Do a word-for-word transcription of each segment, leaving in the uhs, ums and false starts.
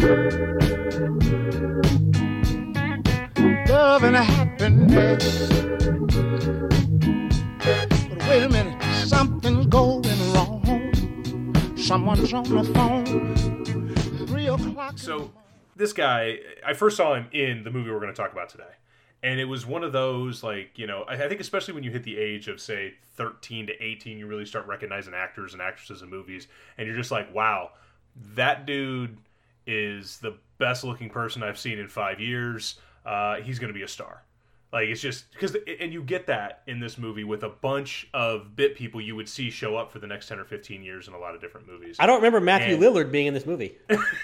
Love and happiness. But wait a minute, something's going wrong. Someone's on the phone. Three o'clock. So this guy, I first saw him in the movie we're going to talk about today. And it was one of those, like, you know, I think especially when you hit the age of, say, thirteen to eighteen, you really start recognizing actors and actresses in movies. And you're just like, wow, that dude is the best looking person I've seen in five years. Uh, he's going to be a star. Like, it's just, because, and you get that in this movie with a bunch of bit people you would see show up for the next ten or fifteen years in a lot of different movies. I don't remember Matthew and, Lillard being in this movie.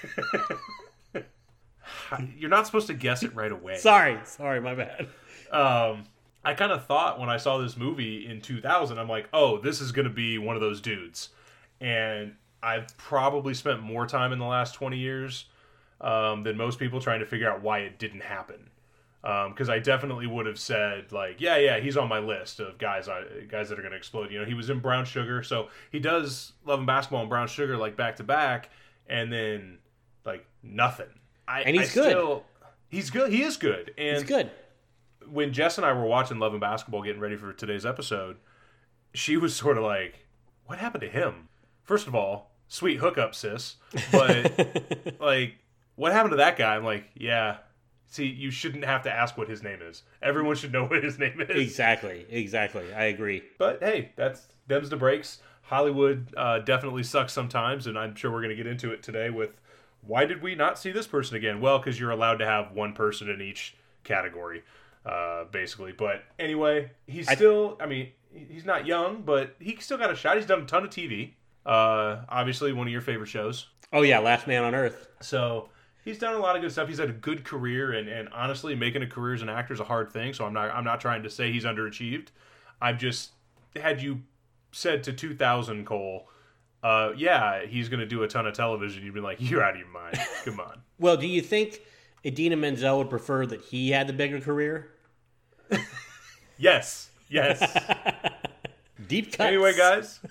You're not supposed to guess it right away. sorry, sorry, my bad. Um, I kind of thought when I saw this movie in two thousand, I'm like, oh, this is going to be one of those dudes. And I've probably spent more time in the last twenty years um, than most people trying to figure out why it didn't happen. Because um, I definitely would have said, like, yeah, yeah, he's on my list of guys I, guys that are going to explode. You know, he was in Brown Sugar, so he does Love and Basketball and Brown Sugar, like, back to back, and then, like, nothing. I, and he's I good. Still, he's good. He is good. And he's good. When Jess and I were watching Love and Basketball, getting ready for today's episode, she was sort of like, "What happened to him?" First of all, sweet hookup, sis. But like, what happened to that guy? I'm like, yeah. See, you shouldn't have to ask what his name is. Everyone should know what his name is. Exactly. Exactly. I agree. But hey, that's them's the breaks. Hollywood uh, definitely sucks sometimes, and I'm sure we're going to get into it today with. Why did we not see this person again? Well, because you're allowed to have one person in each category, uh, basically. But anyway, he's still, I mean, he's not young, but he still got a shot. He's done a ton of T V. Uh, obviously, one of your favorite shows. Oh, yeah, Last Man on Earth. So he's done a lot of good stuff. He's had a good career, and, and honestly, making a career as an actor is a hard thing, so I'm not I'm not trying to say he's underachieved. I've just, had you said to two thousand, Cole, Uh, yeah, he's going to do a ton of television. You'd be like, you're out of your mind. Come on. Well, do you think Idina Menzel would prefer that he had the bigger career? Yes. Yes. Deep cuts. Anyway, guys.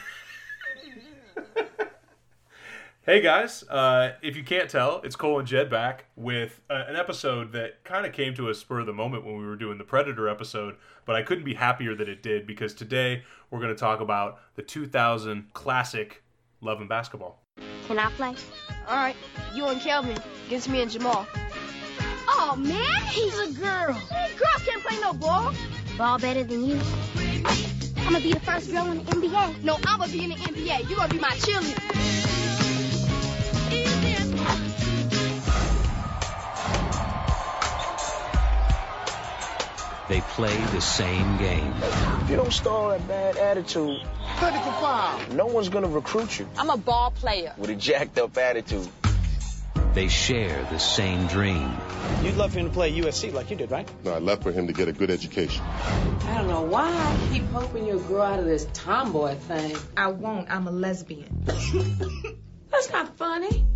Hey, guys. Uh, if you can't tell, it's Cole and Jed back with uh, an episode that kind of came to us spur of the moment when we were doing the Predator episode, but I couldn't be happier that it did because today we're going to talk about the two thousand classic Love and Basketball. Can I play? All right, you and Kelvin against me and Jamal. Oh, man, he's a girl. Hey, girls can't play no ball. Ball better than you. I'm going to be the first girl in the N B A. No, I'm going to be in the N B A. You're going to be my cheerleader. They play the same game. If you don't stall that bad attitude, Critical foul. no one's going to recruit you I'm a ball player. with a jacked up attitude. They share the same dream. You'd love for him to play U S C like you did, right? No, I'd love for him to get a good education. I don't know why I keep hoping you'll grow out of this tomboy thing. I won't. I'm a lesbian. That's not funny.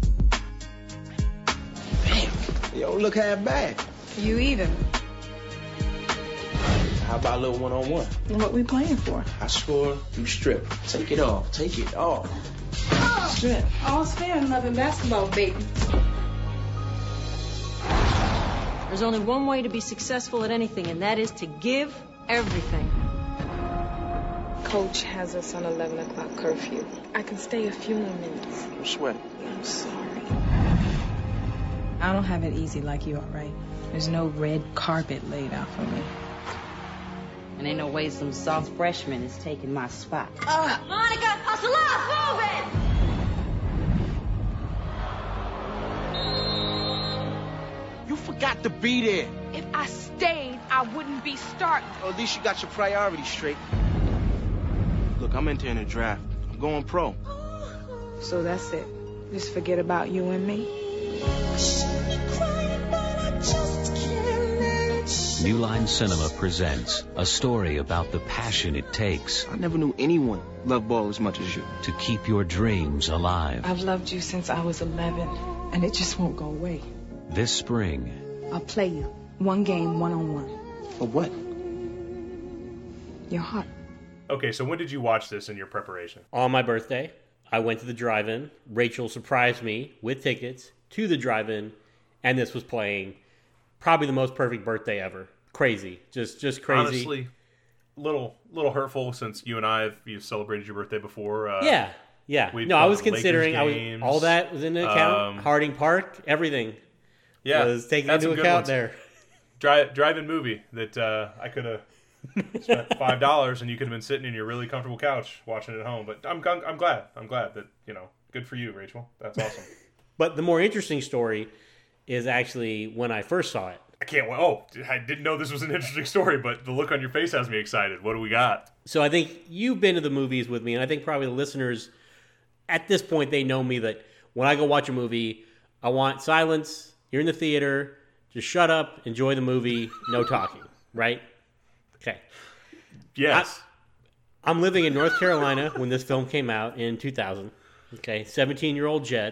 Damn, you don't look half bad. You either. How about a little one-on-one? What we playing for? I score, you strip. Take it off. Take it off. Strip. All's fair in love and basketball, baby. There's only one way to be successful at anything, and that is to give everything. Coach has us on eleven o'clock curfew. I can stay a few more minutes. I'm sweating. I'm sorry. I don't have it easy like you, all right? There's no red carpet laid out for me. And ain't no way some soft freshman is taking my spot. Uh, Monica, hustle up, move it! You forgot to be there. If I stayed, I wouldn't be starting. Or at least you got your priorities straight. Look, I'm entering the draft. I'm going pro. So that's it. Just forget about you and me. New Line Cinema presents a story about the passion it takes I never knew anyone loved ball as much as you. to keep your dreams alive. I've loved you since I was eleven, and it just won't go away. This spring, I'll play you. One game, one-on-one. For what? Your heart. Okay, so when did you watch this in your preparation? On my birthday. I went to the drive-in. Rachel surprised me with tickets to the drive-in, and this was playing. Probably the most perfect birthday ever. Crazy. Just just crazy. Honestly, little little hurtful since you and I have you've celebrated your birthday before. Uh, yeah, yeah. No, I was considering I was, all that was in the account. Um, Harding Park, everything. Yeah, was taken into account there. Drive drive-in movie that uh, I could have spent five dollars and you could have been sitting in your really comfortable couch watching it at home. But I'm I'm glad I'm glad that you know good for you, Rachel. That's awesome. But the more interesting story is actually when I first saw it. I can't wait. Oh, I didn't know this was an interesting story, but the look on your face has me excited. What do we got? So I think you've been to the movies with me, and I think probably the listeners, at this point, they know me that when I go watch a movie, I want silence. You're in the theater. Just shut up. Enjoy the movie. No talking. Right? Okay. Yes. I, I'm living in North Carolina when this film came out in two thousand. Okay. seventeen-year-old Jed.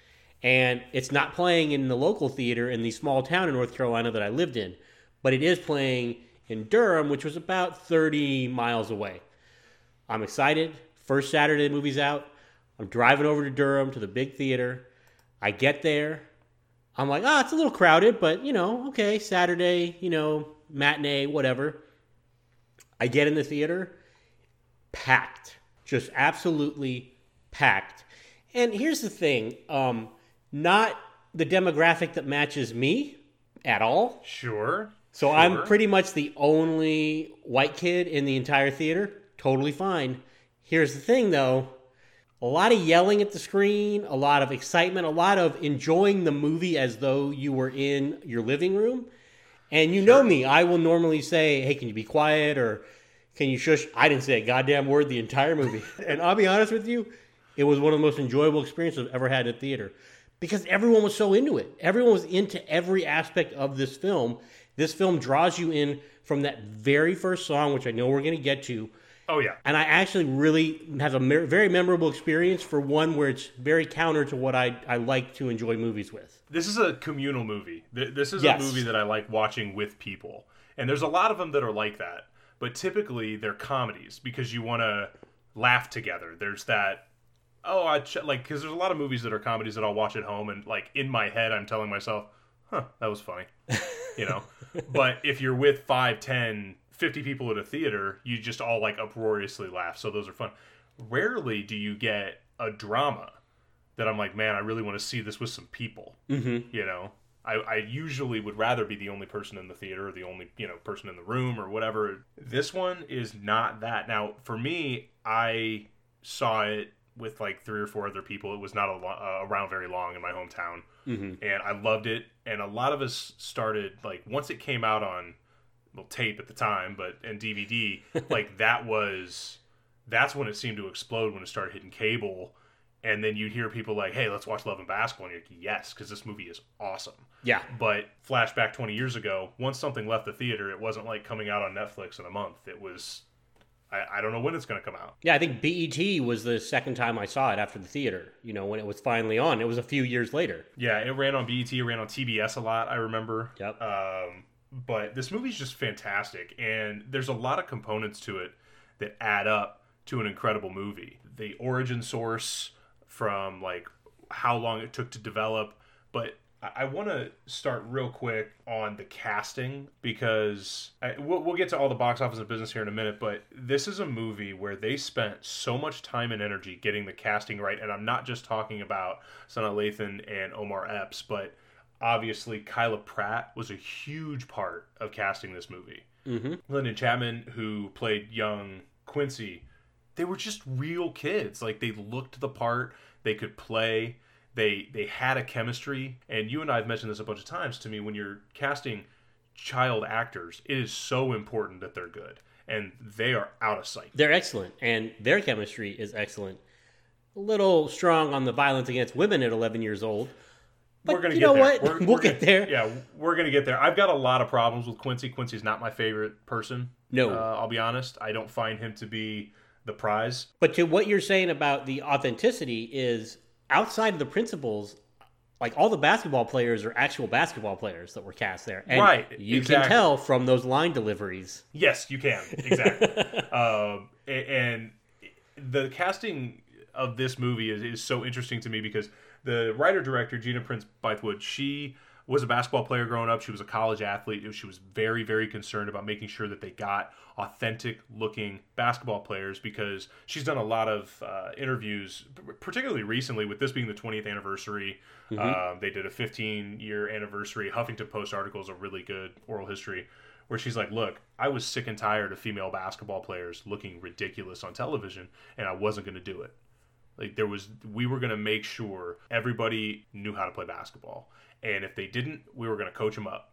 And it's not playing in the local theater in the small town in North Carolina that I lived in, but it is playing in Durham, which was about thirty miles away. I'm excited. First Saturday the movie's out. I'm driving over to Durham to the big theater. I get there. I'm like, ah, oh, it's a little crowded, but, you know, okay, Saturday, you know, matinee, whatever. I get in the theater. Packed. Just absolutely packed. And here's the thing. Um... Not the demographic that matches me at all. Sure. So sure. I'm pretty much the only white kid in the entire theater. Totally fine. Here's the thing, though. A lot of yelling at the screen, a lot of excitement, a lot of enjoying the movie as though you were in your living room. And you sure. know me. I will normally say, hey, can you be quiet? Or can you shush? I didn't say a goddamn word the entire movie. And I'll be honest with you, it was one of the most enjoyable experiences I've ever had at theater. Because everyone was so into it. Everyone was into every aspect of this film. This film draws you in from that very first song, which I know we're going to get to. Oh, yeah. And I actually really have a mer- very memorable experience for one where it's very counter to what I, I like to enjoy movies with. This is a communal movie. This is yes. a movie that I like watching with people. And there's a lot of them that are like that. But typically, they're comedies because you want to laugh together. There's that... Oh, I ch- like because there's a lot of movies that are comedies that I'll watch at home, and like in my head, I'm telling myself, "Huh, that was funny," you know. But if you're with five, ten, fifty people at a theater, you just all like uproariously laugh. So those are fun. Rarely do you get a drama that I'm like, man, I really want to see this with some people. Mm-hmm. You know, I, I usually would rather be the only person in the theater, or the only you know person in the room, or whatever. This one is not that. Now, for me, I saw it with like three or four other people. It was not a lo- uh, around very long in my hometown. Mm-hmm. And I loved it. And a lot of us started, like, once it came out on, well, tape at the time, but, and D V D, like, that was, that's when it seemed to explode when it started hitting cable. And then you'd hear people like, hey, let's watch Love and Basketball. And you're like, yes, because this movie is awesome. Yeah. But flashback twenty years ago, once something left the theater, it wasn't like coming out on Netflix in a month. It was... I, I don't know when it's going to come out. Yeah, I think B E T was the second time I saw it after the theater, you know, when it was finally on. It was a few years later. Yeah, it ran on B E T, it ran on T B S a lot, I remember. Yep. Um, but this movie's just fantastic, and there's a lot of components to it that add up to an incredible movie. The origin source from, like, how long it took to develop, but I want to start real quick on the casting because I, we'll, we'll get to all the box office and business here in a minute, but this is a movie where they spent so much time and energy getting the casting right, and I'm not just talking about Sanaa Lathan and Omar Epps, but obviously Kyla Pratt was a huge part of casting this movie. Mm-hmm. Lyndon Chapman, who played young Quincy, they were just real kids. Like, they looked the part, they could play. They they had a chemistry, and you and I have mentioned this a bunch of times to me. When you're casting child actors, it is so important that they're good, and they are out of sight. They're excellent, and their chemistry is excellent. A little strong on the violence against women at eleven years old. But we're gonna you get know there. what? We're, we'll we're get gonna, there. Yeah, we're going to get there. I've got a lot of problems with Quincy. Quincy's not my favorite person. No. Uh, I'll be honest. I don't find him to be the prize. But to what you're saying about the authenticity is... outside of the principals, like all the basketball players are actual basketball players that were cast there. And right. you exactly. can tell from those line deliveries. Yes, you can. Exactly. um, and the casting of this movie is, is so interesting to me because the writer-director, Gina Prince Bythewood, she was a basketball player growing up. She was a college athlete. She was very, very concerned about making sure that they got authentic-looking basketball players because she's done a lot of uh, interviews, particularly recently, with this being the twentieth anniversary. Mm-hmm. Um, they did a fifteen-year anniversary. Huffington Post article is a really good oral history where she's like, look, I was sick and tired of female basketball players looking ridiculous on television, and I wasn't going to do it. Like there was, we were going to make sure everybody knew how to play basketball. And if they didn't, we were going to coach them up.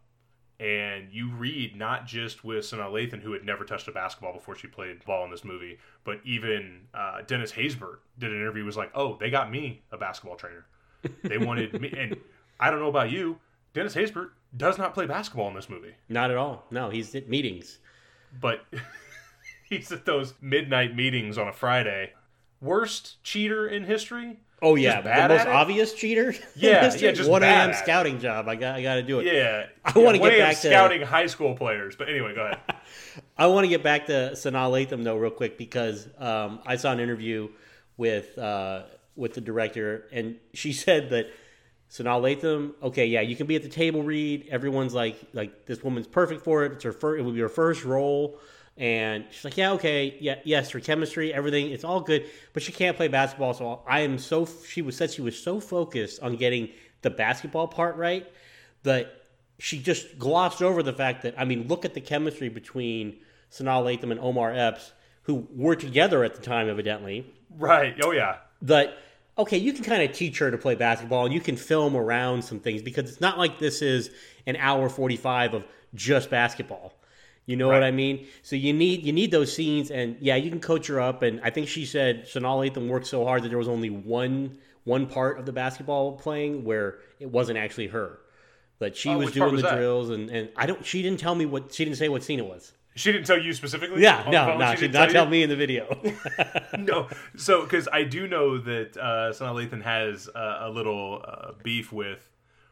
And you read not just with Sanaa Lathan, who had never touched a basketball before she played ball in this movie, but even uh, Dennis Haysbert did an interview, was like, oh, they got me a basketball trainer. They wanted me. And I don't know about you, Dennis Haysbert does not play basketball in this movie. Not at all. No, he's at meetings. But he's at those midnight meetings on a Friday. Worst cheater in history? Oh yeah, the most obvious cheater. Yeah, yeah, just one a.m. bad scouting job. I got, I got to do it. Yeah, I yeah, want to get back to scouting high school players. But anyway, go ahead. I want to get back to Sanaa Lathan though, real quick, because um, I saw an interview with uh, with the director, and she said that Sanaa Lathan, okay, yeah, you can be at the table read. Everyone's like, like this woman's perfect for it. It's her first, it will be her first role. And she's like, yeah, okay, yeah, yes, her chemistry, everything, it's all good, but she can't play basketball. So I am so, she was said she was so focused on getting the basketball part right that she just glossed over the fact that, I mean, look at the chemistry between Sanaa Lathan and Omar Epps, who were together at the time, evidently. Right, oh yeah. That, okay, you can kind of teach her to play basketball and you can film around some things because it's not like this is an hour forty-five of just basketball. You know right. what I mean? So you need you need those scenes, and yeah, you can coach her up. And I think she said Sanaa Lathan worked so hard that there was only one one part of the basketball playing where it wasn't actually her, but she oh, was doing was the that? drills, and, and I don't. She didn't tell me what she didn't say what scene it was. She didn't tell you specifically? Yeah, no, no, she, she did not tell, tell me in the video. No, so because I do know that uh, Sanaa Lathan has uh, a little uh, beef with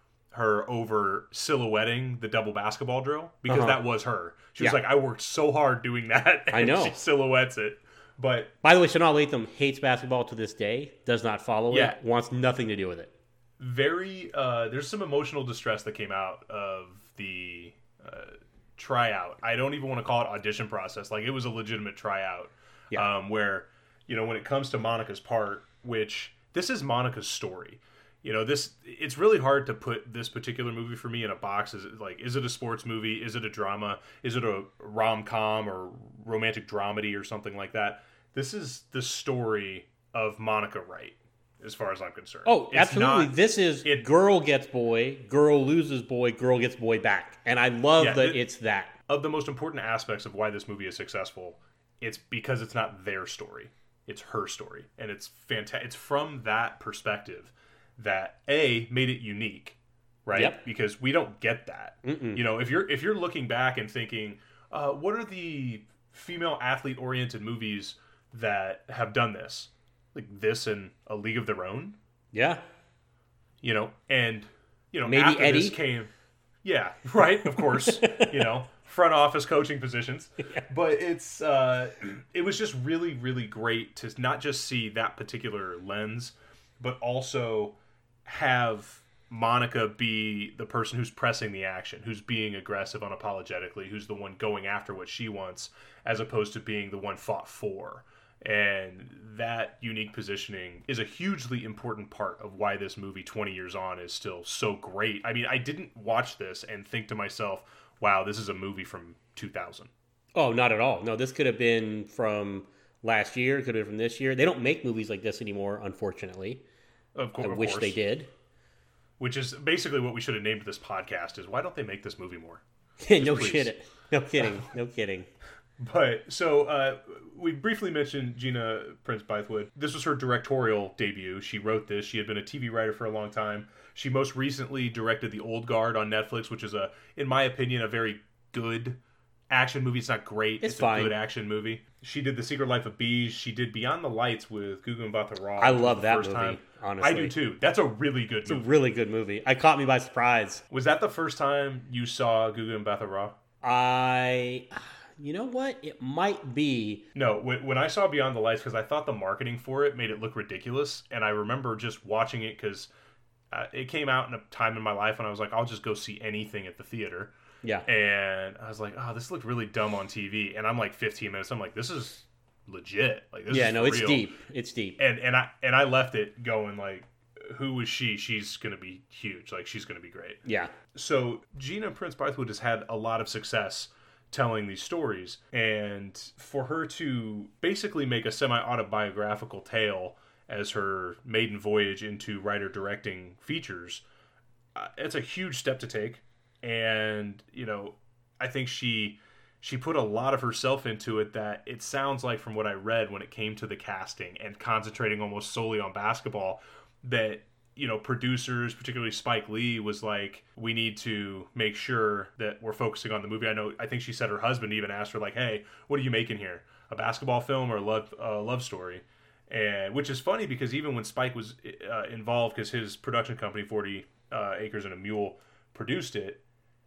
her over silhouetting the double basketball drill because uh-huh. that was her. She was yeah. like, I worked so hard doing that. And I know. She silhouettes it. But by the way, Sanaa Lathan hates basketball to this day, does not follow yeah. it, wants nothing to do with it. Very, uh, there's some emotional distress that came out of the uh, tryout. I don't even want to call it audition process. Like, it was a legitimate tryout. Yeah. Um, where, you know, when it comes to Monica's part, which this is Monica's story. You know, this, it's really hard to put this particular movie for me in a box. Is it like, is it a sports movie? Is it a drama? Is it a rom-com or romantic dramedy or something like that? This is the story of Monica Wright, as far as I'm concerned. Oh, it's absolutely. Not, this is it, girl gets boy, girl loses boy, girl gets boy back. And I love yeah, that it, it's that. Of the most important aspects of why this movie is successful, it's because it's not their story. It's her story. And it's fantastic. It's from that perspective that A, made it unique, right? Yep. Because we don't get that. Mm-mm. You know, if you're if you're looking back and thinking, uh, what are the female athlete oriented movies that have done this? Like this and A League of Their Own? Yeah. You know, and you know, maybe after Eddie this came Yeah, right, of course. You know, front office coaching positions. Yeah. But it's uh it was just really, really great to not just see that particular lens, but also have Monica be the person who's pressing the action, who's being aggressive unapologetically, who's the one going after what she wants, as opposed to being the one fought for. And that unique positioning is a hugely important part of why this movie twenty years on is still so great. I mean, I didn't watch this and think to myself, wow, this is a movie from two thousand. Oh, not at all. No, this could have been from last year, could have been from this year. They don't make movies like this anymore, unfortunately. Of course, I wish course. they did. Which is basically what we should have named this podcast is, why don't they make this movie more? no shit. No kidding. No kidding. But, so, uh, we briefly mentioned Gina Prince Bythewood. This was her directorial debut. She wrote this. She had been a T V writer for a long time. She most recently directed The Old Guard on Netflix, which is, a, in my opinion, a very good action movie. It's not great. It's, it's fine. a good action movie. She did The Secret Life of Bees. She did Beyond the Lights with Gugu Mbatha-Raw. I love that first movie, time. honestly. I do too. That's a really good it's movie. It's a really good movie. It caught me by surprise. Was that the first time you saw Gugu Mbatha-Raw? I... you know what? It might be. No, when, when I saw Beyond the Lights, because I thought the marketing for it made it look ridiculous, and I remember just watching it because uh, it came out in a time in my life when I was like, I'll just go see anything at the theater. Yeah. And I was like, oh, this looked really dumb on T V. And I'm like fifteen minutes. I'm like, this is legit. Like, this yeah, is no, for it's real. deep. It's deep. And and I and I left it going like, who was she? She's gonna be huge. Like, she's gonna be great. Yeah. So Gina Prince Bythewood has had a lot of success telling these stories, and for her to basically make a semi-autobiographical tale as her maiden voyage into writer-directing features, uh, it's a huge step to take. And you know, I think she she put a lot of herself into it. That it sounds like, from what I read, when it came to the casting and concentrating almost solely on basketball, that, you know, producers, particularly Spike Lee, was like, we need to make sure that we're focusing on the movie. I know, I think she said her husband even asked her, like, hey, what are you making here? A basketball film or a love, uh, love story? And which is funny, because even when Spike was uh, involved, because his production company, forty uh, Acres and a Mule, produced it,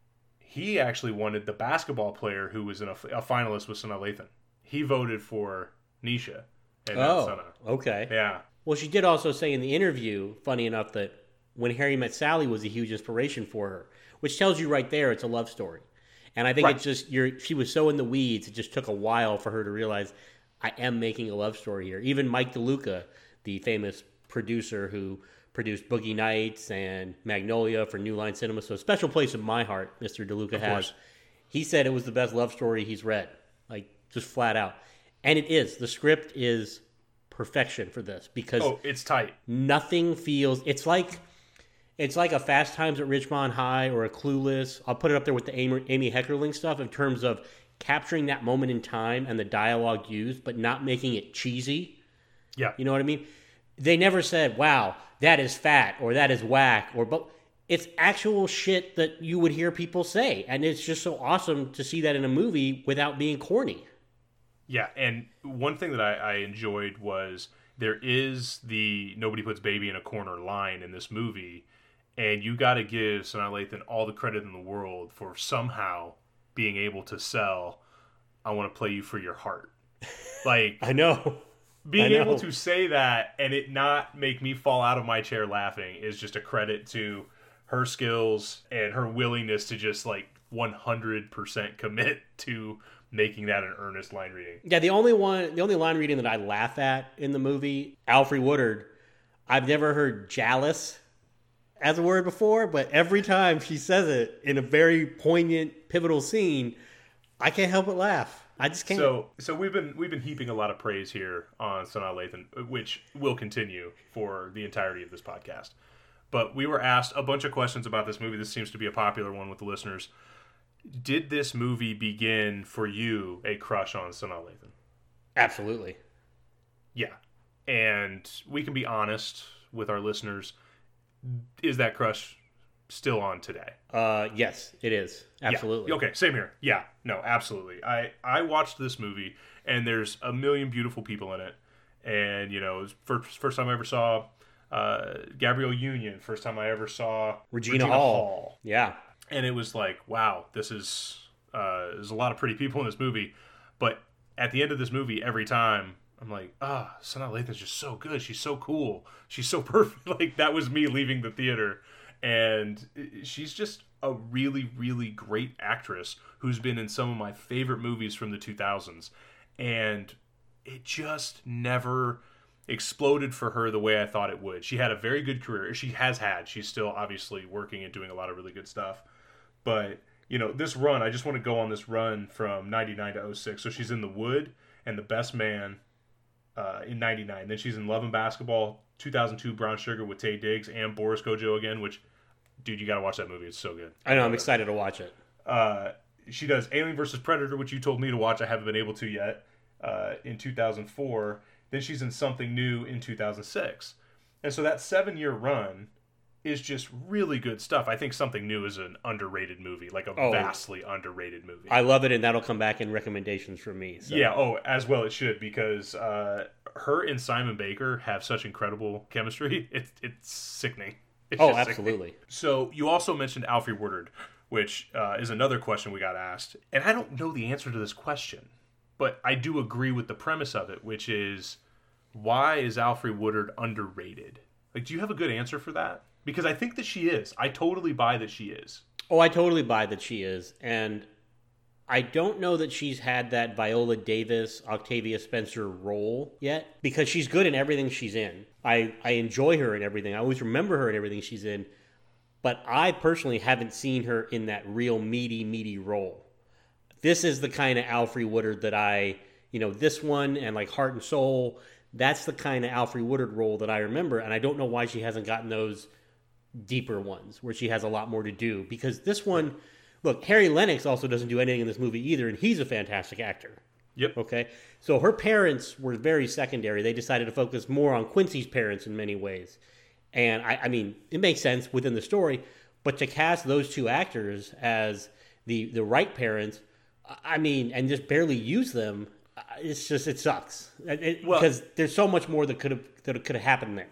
he actually wanted the basketball player who was in a, a finalist with Sanaa Lathan. He voted for Nisha. And not Oh, Sanaa. okay. Yeah. Well, she did also say in the interview, funny enough, that When Harry Met Sally was a huge inspiration for her, which tells you right there it's a love story. And I think Right. it's just, you're, she was so in the weeds, it just took a while for her to realize, I am making a love story here. Even Mike DeLuca, the famous producer who produced Boogie Nights and Magnolia for New Line Cinema, so a special place in my heart, Mister DeLuca Of has. course. He said it was the best love story he's read, like just flat out. And it is. The script is perfection for this, because Oh, it's tight. nothing feels. It's like it's like a Fast Times at Ridgemont High or a Clueless. I'll put it up there with the Amy, Amy Heckerling stuff in terms of capturing that moment in time and the dialogue used, but not making it cheesy. Yeah. You know what I mean? They never said, wow, that is fat or that is whack, or but it's actual shit that you would hear people say. And it's just so awesome to see that in a movie without being corny. Yeah, and one thing that I, I enjoyed was there is the nobody puts baby in a corner line in this movie, and you got to give Sanaa Lathan all the credit in the world for somehow being able to sell I Want to Play You for Your Heart. Like, I know. Being I know. able to say that and it not make me fall out of my chair laughing is just a credit to her skills and her willingness to just like one hundred percent commit to making that an earnest line reading. Yeah, the only one, the only line reading that I laugh at in the movie, Alfre Woodard, I've never heard jealous as a word before, but every time she says it in a very poignant, pivotal scene, I can't help but laugh. I just can't. So, so we've been we've been heaping a lot of praise here on Sanaa Lathan, which will continue for the entirety of this podcast. But we were asked a bunch of questions about this movie. This seems to be a popular one with the listeners. Did this movie begin for you a crush on Sanaa Lathan? Absolutely. Yeah, and we can be honest with our listeners. Is that crush still on today? Uh, yes, it is. Absolutely. Yeah. Okay, same here. Yeah, no, absolutely. I, I watched this movie, and there's a million beautiful people in it. And, you know, it was first, first time I ever saw uh, Gabrielle Union. First time I ever saw Regina, Regina Hall. Hall. Yeah. And it was like, wow, this is, uh, there's a lot of pretty people in this movie. But at the end of this movie, every time, I'm like, ah, oh, Sanaa Lathan's just so good. She's so cool. She's so perfect. Like, that was me leaving the theater. And she's just a really, really great actress who's been in some of my favorite movies from the two thousands. And it just never exploded for her the way I thought it would. She had a very good career. She has had. She's still obviously working and doing a lot of really good stuff. But, you know, this run, I just want to go on this run from ninety-nine to oh six. So she's in The Wood and The Best Man uh, in ninety-nine. Then she's in Love and Basketball, two thousand two Brown Sugar with Taye Diggs and Boris Kojo again, which, dude, you got to watch that movie. It's so good. I know. I'm excited to watch it. Uh, she does Alien versus Predator, which you told me to watch. I haven't been able to yet, uh, in two thousand four. Then she's in Something New in two thousand six. And so that seven-year run is just really good stuff. I think Something New is an underrated movie, like a Oh. vastly underrated movie. I love it, and that'll come back in recommendations from me. So. Yeah, oh, as well it should, because uh, her and Simon Baker have such incredible chemistry. It's it's sickening. It's Oh, just absolutely. sickening. So you also mentioned Alfre Woodard, which uh, is another question we got asked. And I don't know the answer to this question, but I do agree with the premise of it, which is, why is Alfre Woodard underrated? Like, do you have a good answer for that? Because I think that she is. I totally buy that she is. Oh, I totally buy that she is. And I don't know that she's had that Viola Davis, Octavia Spencer role yet, because she's good in everything she's in. I, I enjoy her in everything. I always remember her in everything she's in. But I personally haven't seen her in that real meaty, meaty role. This is the kind of Alfre Woodard that I, you know, this one and like Heart and Soul, that's the kind of Alfre Woodard role that I remember. And I don't know why she hasn't gotten those deeper ones where she has a lot more to do. Because this one, look, Harry Lennox also doesn't do anything in this movie either, and he's a fantastic actor. Yep. Okay? So her parents were very secondary. They decided to focus more on Quincy's parents in many ways. And, I, I mean, it makes sense within the story, but to cast those two actors as the, the right parents, I mean, and just barely use them, it's just, it sucks. It, well, because there's so much more that could have that could have happened there.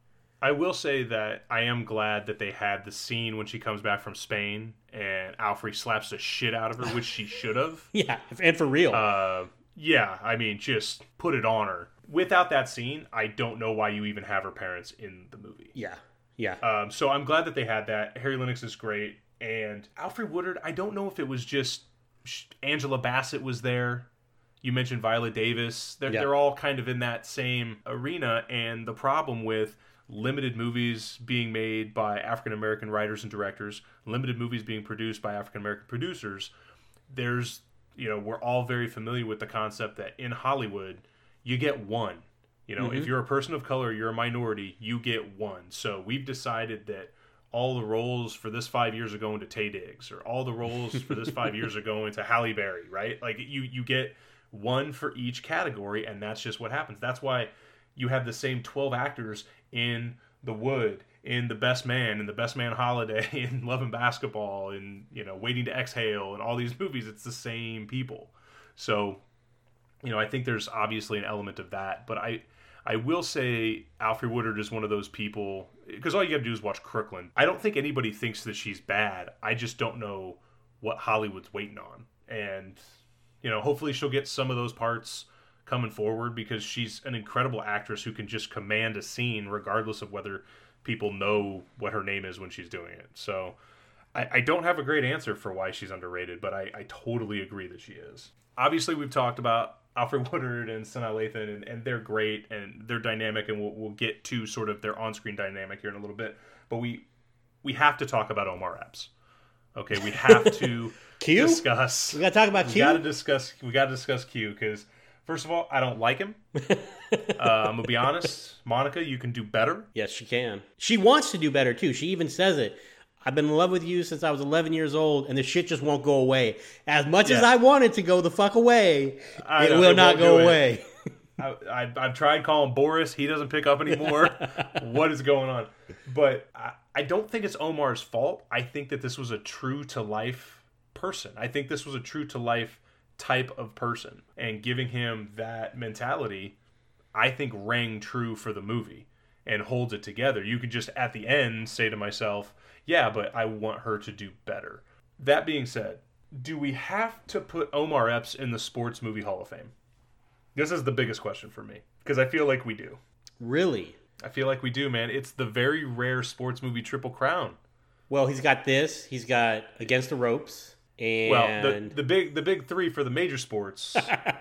I will say that I am glad that they had the scene when she comes back from Spain and Alfre slaps the shit out of her, which she should have. Yeah, and for real. Uh, yeah, I mean, just put it on her. Without that scene, I don't know why you even have her parents in the movie. Yeah, yeah. Um, so I'm glad that they had that. Harry Lennox is great. And Alfre Woodard, I don't know if it was just Angela Bassett was there. You mentioned Viola Davis. They're, yeah. they're all kind of in that same arena. And the problem with limited movies being made by African-American writers and directors, limited movies being produced by African-American producers, there's, you know, we're all very familiar with the concept that in Hollywood, you get one. You know, mm-hmm. if you're a person of color, you're a minority, you get one. So we've decided that all the roles for this five years are going to Taye Diggs, or all the roles for this five years are going to Halle Berry, right? Like, you, you get one for each category, and that's just what happens. That's why you have the same twelve actors in The Wood, in The Best Man, in The Best Man Holiday, in Love and Basketball, in, you know, Waiting to Exhale, and all these movies. It's the same people. So, you know, I think there's obviously an element of that, but I I will say Alfre Woodard is one of those people, because all you gotta do is watch Crooklyn. I don't think anybody thinks that she's bad. I just don't know what Hollywood's waiting on. And, you know, hopefully she'll get some of those parts coming forward, because she's an incredible actress who can just command a scene regardless of whether people know what her name is when she's doing it. So I, I don't have a great answer for why she's underrated, but I, I totally agree that she is. Obviously, we've talked about Alfre Woodard and Sanaa Lathan, and, and they're great, and they're dynamic, and we'll, we'll get to sort of their on-screen dynamic here in a little bit. But we we have to talk about Omar Epps. Okay, we have to Q? discuss. We got to talk about we Q. Got to discuss. We got to discuss Q, because first of all, I don't like him. uh, I'm gonna be honest, Monica. You can do better. Yes, she can. She wants to do better too. She even says it. I've been in love with you since I was eleven years old, and the shit just won't go away. As much yeah. as I want it to go the fuck away, I it know, will it not go away. I, I, I've tried calling Boris. He doesn't pick up anymore. What is going on? But I, I don't think it's Omar's fault. I think that this was a true-to-life person. I think this was a true-to-life type of person. And giving him that mentality, I think, rang true for the movie and holds it together. You could just, at the end, say to myself, yeah, but I want her to do better. That being said, do we have to put Omar Epps in the Sports Movie Hall of Fame? This is the biggest question for me, because I feel like we do. Really? I feel like we do, man. It's the very rare sports movie Triple Crown. Well, he's got this. He's got Against the Ropes. And... Well, the, the big the big three for the major sports.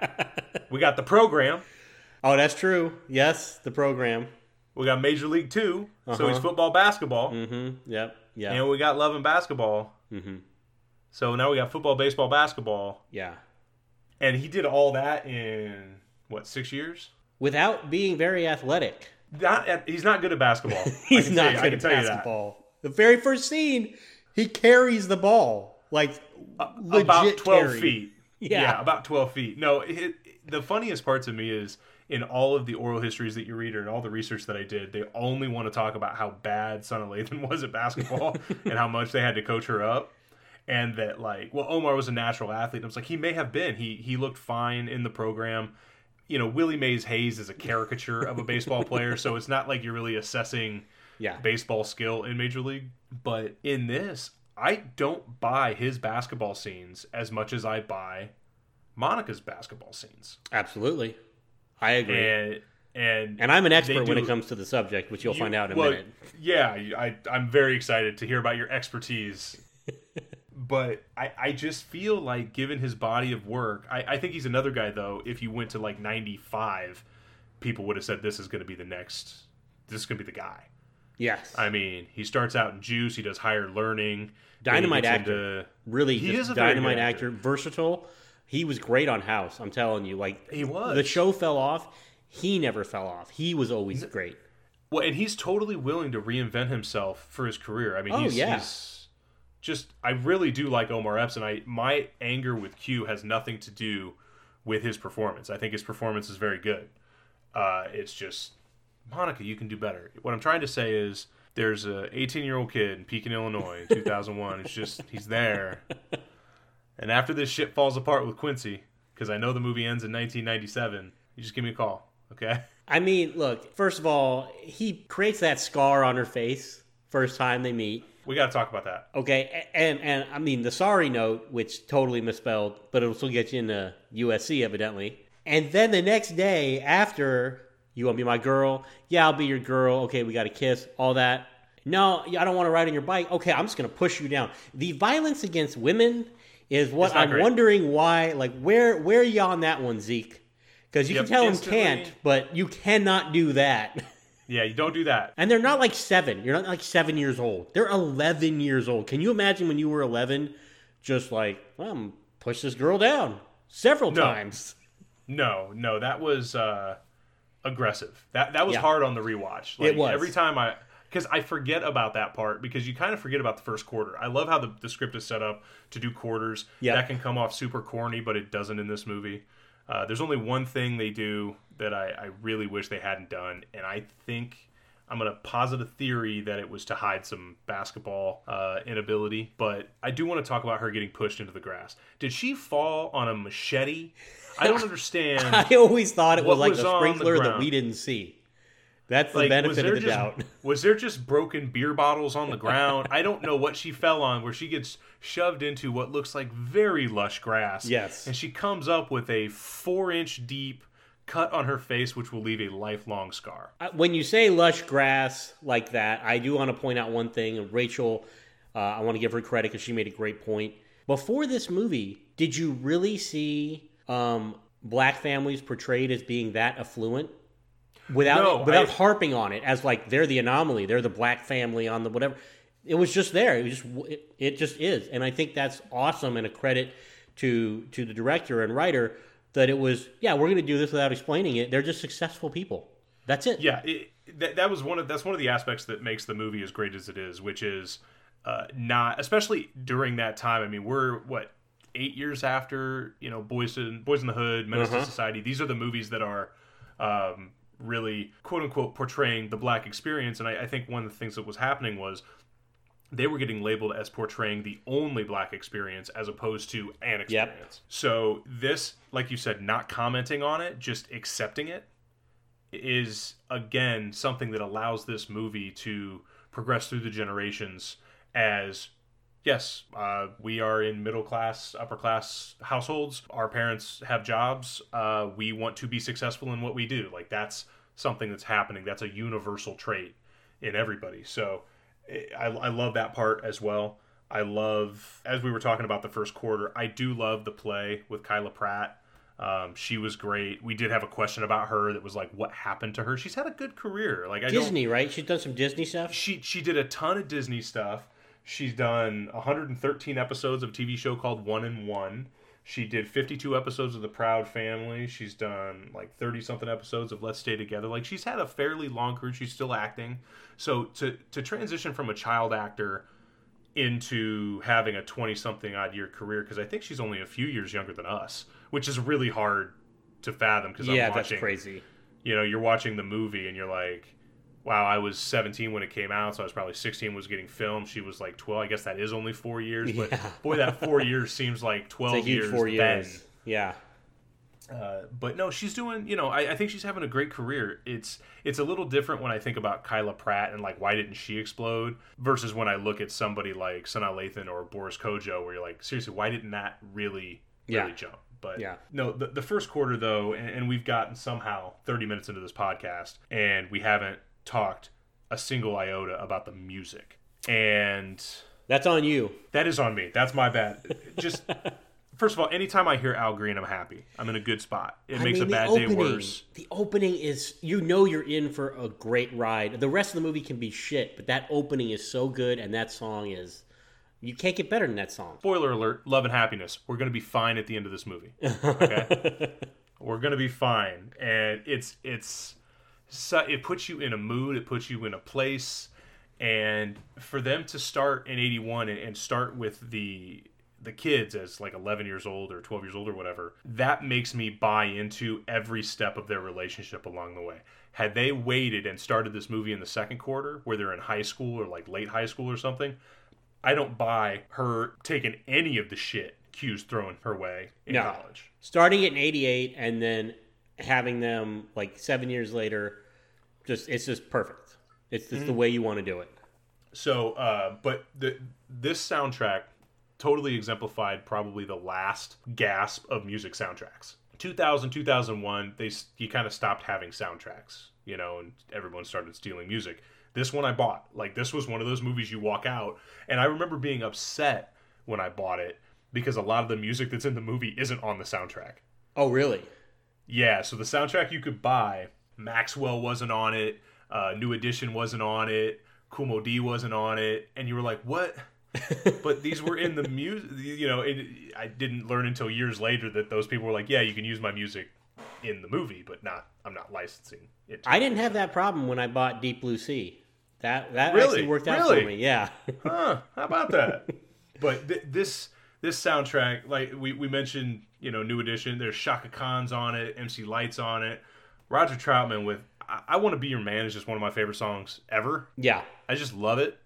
We got The Program. Oh, that's true. Yes, The Program. We got Major League Two, uh-huh. So he's football, basketball. Mm-hmm. Yep. Yeah. And we got Love and Basketball. Mm-hmm. So now we got football, baseball, basketball. Yeah. And he did all that in, what, six years? Without being very athletic. Not at, he's not good at basketball. He's not you, good at basketball. The very first scene, he carries the ball. Like, uh, legit about twelve carry. feet. Yeah. yeah, about twelve feet. No, it, the funniest part to me is, in all of the oral histories that you read, or in all the research that I did, they only want to talk about how bad Sanaa Lathan was at basketball and how much they had to coach her up. And that, like, well, Omar was a natural athlete. And I was like, he may have been. He he looked fine in the program. You know, Willie Mays Hayes is a caricature of a baseball player, so it's not like you're really assessing yeah. baseball skill in Major League. But in this, I don't buy his basketball scenes as much as I buy Monica's basketball scenes. Absolutely. I agree. And and, and I'm an expert do, when it comes to the subject, which you'll you, find out in well, a minute. Yeah, I, I'm very excited to hear about your expertise. But I, I just feel like, given his body of work, I, I think he's another guy, though, if you went to like ninety-five, people would have said this is going to be the next, this is going to be the guy. Yes. I mean, he starts out in Juice, he does Higher Learning. Dynamite actor. Into, really, he just is a dynamite actor. actor. Versatile. He was great on House, I'm telling you. Like He was. The show fell off. He never fell off. He was always great. Well, and he's totally willing to reinvent himself for his career. I mean, oh, he's, yeah. he's just, I really do like Omar Epps, and I my anger with Q has nothing to do with his performance. I think his performance is very good. Uh, it's just, Monica, you can do better. What I'm trying to say is, there's a eighteen-year-old kid in Pekin, Illinois, in two thousand one. It's just, he's there. And after this shit falls apart with Quincy, because I know the movie ends in nineteen ninety-seven, you just give me a call, okay? I mean, look, first of all, he creates that scar on her face first time they meet. We got to talk about that. Okay, and, and I mean, the sorry note, which totally misspelled, but it'll still get you into U S C, evidently. And then the next day, after, you want to be my girl? Yeah, I'll be your girl. Okay, we got to kiss, all that. No, I don't want to ride on your bike. Okay, I'm just going to push you down. The violence against women is what I'm great. wondering why, like, where where are you on that one, Zeke? Because you yep, can tell instantly. them can't, but you cannot do that. Yeah, you don't do that. And they're not like seven. You're not like seven years old. They're eleven years old. Can you imagine when you were eleven, just like, well, I'm going to push this girl down several no. times? No, no, that was uh, aggressive. That that was yeah. hard on the rewatch. Like, it was. Every time I... Because I forget about that part, because you kind of forget about the first quarter. I love how the, the script is set up to do quarters. Yep. That can come off super corny, but it doesn't in this movie. Uh, there's only one thing they do that I, I really wish they hadn't done, and I think I'm going to posit a theory that it was to hide some basketball uh, inability, but I do want to talk about her getting pushed into the grass. Did she fall on a machete? I don't understand. I always thought it was like was a sprinkler the that we didn't see. That's the like, benefit of the just, doubt. Was there just broken beer bottles on the ground? I don't know what she fell on, where she gets shoved into what looks like very lush grass. Yes. And she comes up with a four-inch deep cut on her face, which will leave a lifelong scar. When you say lush grass like that, I do want to point out one thing. And Rachel, uh, I want to give her credit because she made a great point. Before this movie, did you really see um, black families portrayed as being that affluent? Without no, without I, harping on it as like they're the anomaly, they're the black family on the whatever. It was just there. It was just it, it just is, and I think that's awesome and a credit to to the director and writer that it was. Yeah, we're going to do this without explaining it. They're just successful people. That's it. Yeah, it, that that was one of that's one of the aspects that makes the movie as great as it is, which is uh, not especially during that time. I mean, we're what eight years after you know Boys in Boys in the Hood, Menace uh-huh. to Society. These are the movies that are. Um, really quote-unquote portraying the black experience, and I, I think one of the things that was happening was they were getting labeled as portraying the only black experience as opposed to an experience. Yep. So this, like you said, not commenting on it, just accepting it, is again something that allows this movie to progress through the generations as yes, uh, we are in middle class, upper class households. Our parents have jobs. Uh, we want to be successful in what we do. Like that's something that's happening. That's a universal trait in everybody. So I, I love that part as well. I love, as we were talking about the first quarter, I do love the play with Kyla Pratt. Um, she was great. We did have a question about her that was like, what happened to her? She's had a good career. Like I Disney, don't, right? She's done some Disney stuff. She she did a ton of Disney stuff. She's done one hundred thirteen episodes of a T V show called One and One. She did fifty-two episodes of The Proud Family. She's done like thirty-something episodes of Let's Stay Together. Like, she's had a fairly long career. She's still acting. So to to transition from a child actor into having a twenty-something odd year career, because I think she's only a few years younger than us, which is really hard to fathom. Because yeah, I'm watching, that's crazy. You know, you're watching the movie and you're like, wow, I was seventeen when it came out, so I was probably sixteen when it was getting filmed. She was like twelve. I guess that is only four years, but yeah. boy, that four years seems like twelve it's a huge years four years. then. Yeah. Uh, but no, she's doing, you know, I, I think she's having a great career. It's it's a little different when I think about Kyla Pratt and like, why didn't she explode? Versus when I look at somebody like Sanaa Lathan or Boris Kodjoe, where you're like, seriously, why didn't that really, really Yeah. jump? But Yeah. no, the, the first quarter though, and, and we've gotten somehow thirty minutes into this podcast, and we haven't talked a single iota about the music. And That's on you. that is on me. That's my bad. Just... First of all, anytime I hear Al Green, I'm happy. I'm in a good spot. It I makes mean, a bad the opening, day worse. The opening is, you know you're in for a great ride. The rest of the movie can be shit, but that opening is so good, and that song is... You can't get better than that song. Spoiler alert, Love and Happiness. We're going to be fine at the end of this movie. Okay? We're going to be fine. And it's... it's it puts you in a mood. It puts you in a place. And for them to start in eighty-one and, and start with the... the kids as like eleven years old or twelve years old or whatever, that makes me buy into every step of their relationship along the way. Had they waited and started this movie in the second quarter where they're in high school or like late high school or something, I don't buy her taking any of the shit Q's throwing her way in No. college. Starting it in eighty-eight and then having them like seven years later, just it's just perfect. It's just Mm-hmm. the way you want to do it. So, uh, but the, this soundtrack totally exemplified probably the last gasp of music soundtracks. two thousand, two thousand one, they you kind of stopped having soundtracks, you know, and everyone started stealing music. This one I bought. Like, this was one of those movies you walk out, and I remember being upset when I bought it because a lot of the music that's in the movie isn't on the soundtrack. Oh, really? Yeah, so the soundtrack you could buy, Maxwell wasn't on it, uh, New Edition wasn't on it, Kumo D wasn't on it, and you were like, what? But these were in the music, you know, it, I didn't learn until years later that those people were like, yeah, you can use my music in the movie, but not, I'm not licensing it. I didn't have that problem when I bought Deep Blue Sea. That that Really? actually worked out Really? for me. Yeah. Huh, how about that? But th- this this soundtrack, like we, we mentioned, you know, New Edition, there's Shaka Khan's on it, M C Light's on it. Roger Troutman with I, I Want to Be Your Man is just one of my favorite songs ever. Yeah. I just love it.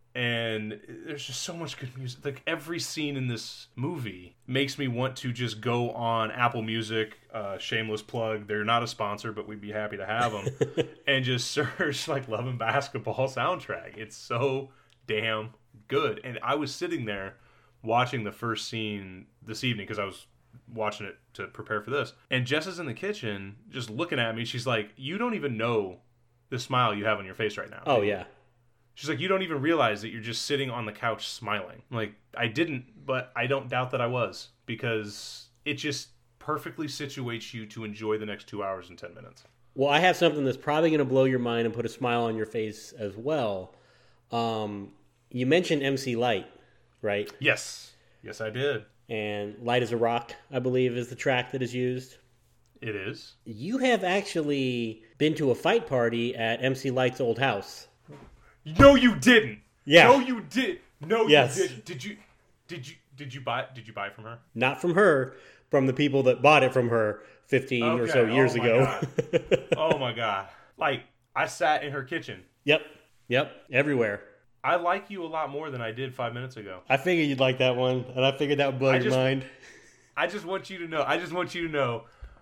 And there's just so much good music. Like, every scene in this movie makes me want to just go on Apple Music, uh, shameless plug. They're not a sponsor, but we'd be happy to have them. And just search, like, Love and Basketball soundtrack. It's so damn good. And I was sitting there watching the first scene this evening because I was watching it to prepare for this. And Jess is in the kitchen just looking at me. She's like, you don't even know the smile you have on your face right now. Oh, yeah. She's like, you don't even realize that you're just sitting on the couch smiling. I'm like, I didn't, but I don't doubt that I was, because it just perfectly situates you to enjoy the next two hours and ten minutes. Well, I have something that's probably going to blow your mind and put a smile on your face as well. Um, you mentioned M C Light, right? Yes. Yes, I did. And Light as a Rock, I believe, is the track that is used. It is. You have actually been to a fight party at M C Light's old house. No, you didn't. Yeah. No, you did. No, Yes. you didn't. Did you? Did you? Did you buy? Did you buy it from her? Not from her, from the people that bought it from her fifteen or Okay. so years Oh, my ago. God. Oh my god! Like, I sat in her kitchen. Yep. Yep. Everywhere. I like you a lot more than I did five minutes ago. I figured you'd like that one, and I figured that would blow I your just- mind. I just want you to know. I just want you to know.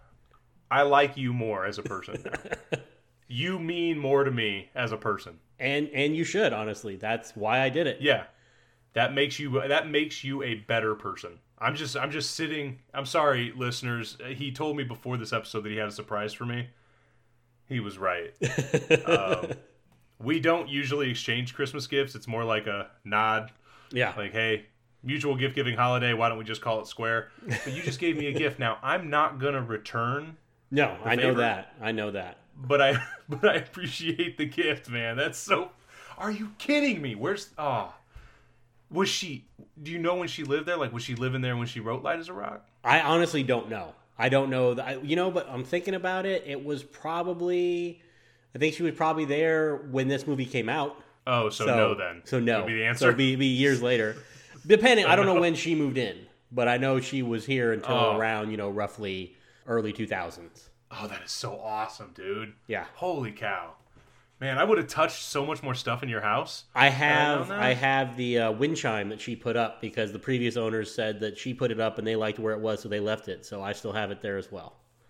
I like you more as a person now. You mean more to me as a person. And and you should, honestly. That's why I did it. Yeah. That makes you that makes you a better person. I'm just I'm just sitting. I'm sorry, listeners. He told me before this episode that he had a surprise for me. He was right. um, we don't usually exchange Christmas gifts. It's more like a nod. Yeah. Like, hey, mutual gift giving holiday. Why don't we just call it square? But you just gave me a gift. Now I'm not gonna return. No, the I know favor. that. I know that. But I but I appreciate the gift, man. That's so. Are you kidding me? Where's ah? Oh, was she? Do you know when she lived there? Like, was she living there when she wrote "Light as a Rock"? I honestly don't know. I don't know. That, you know, but I'm thinking about it. It was probably. I think she was probably there when this movie came out. Oh, so, so no then. So no. Would be the answer. So it'd be, be years later. Depending. I don't know when she moved in, but I know she was here until Oh. around, you know, roughly early two thousands. Oh, that is so awesome, dude. Yeah. Holy cow. Man, I would have touched so much more stuff in your house. I have I, I have the uh, wind chime that she put up because the previous owners said that she put it up and they liked where it was, so they left it. So I still have it there as well.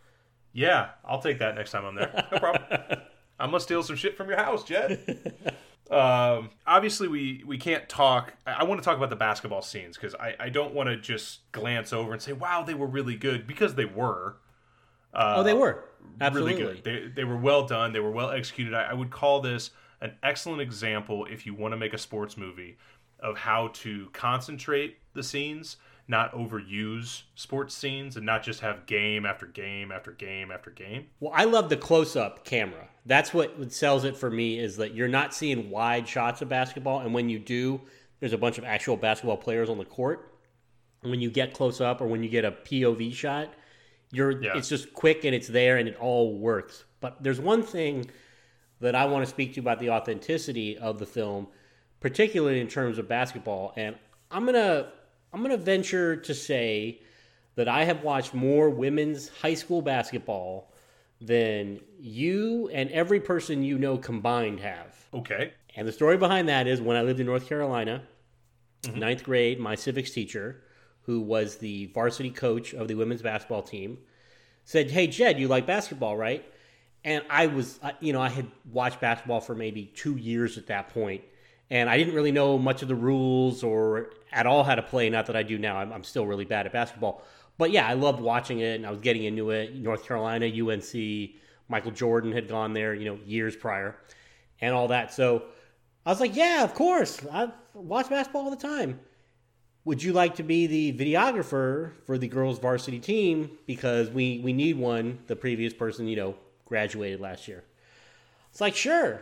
Yeah, I'll take that next time I'm there. No problem. I'm gonna steal some shit from your house, Jed. Um, obviously, we, we can't talk. I, I want to talk about the basketball scenes because I, I don't want to just glance over and say, wow, they were really good, because they were. Uh, oh, they were. Absolutely. Really good. They, they were well done. They were well executed. I, I would call this an excellent example, if you want to make a sports movie, of how to concentrate the scenes, not overuse sports scenes, and not just have game after game after game after game. Well, I love the close-up camera. That's what sells it for me, is that you're not seeing wide shots of basketball, and when you do, there's a bunch of actual basketball players on the court. And when you get close up, or when you get a P O V shot, you're yeah. it's just quick and it's there and it all works. But there's one thing that I want to speak to about the authenticity of the film, particularly in terms of basketball, and I'm gonna I'm gonna venture to say that I have watched more women's high school basketball than you and every person you know combined have. Okay. And the story behind that is, when I lived in North Carolina, mm-hmm. ninth grade, my civics teacher, who was the varsity coach of the women's basketball team, said, "Hey, Jed, you like basketball, right?" And I was, you know, I had watched basketball for maybe two years at that point, and I didn't really know much of the rules or at all how to play. Not that I do now. I'm, I'm still really bad at basketball. But yeah, I loved watching it, and I was getting into it. North Carolina, U N C, Michael Jordan had gone there, you know, years prior, and all that. So I was like, yeah, of course. I watch basketball all the time. Would you like to be the videographer for the girls' varsity team? Because we, we need one. The previous person, you know, graduated last year. It's like, sure.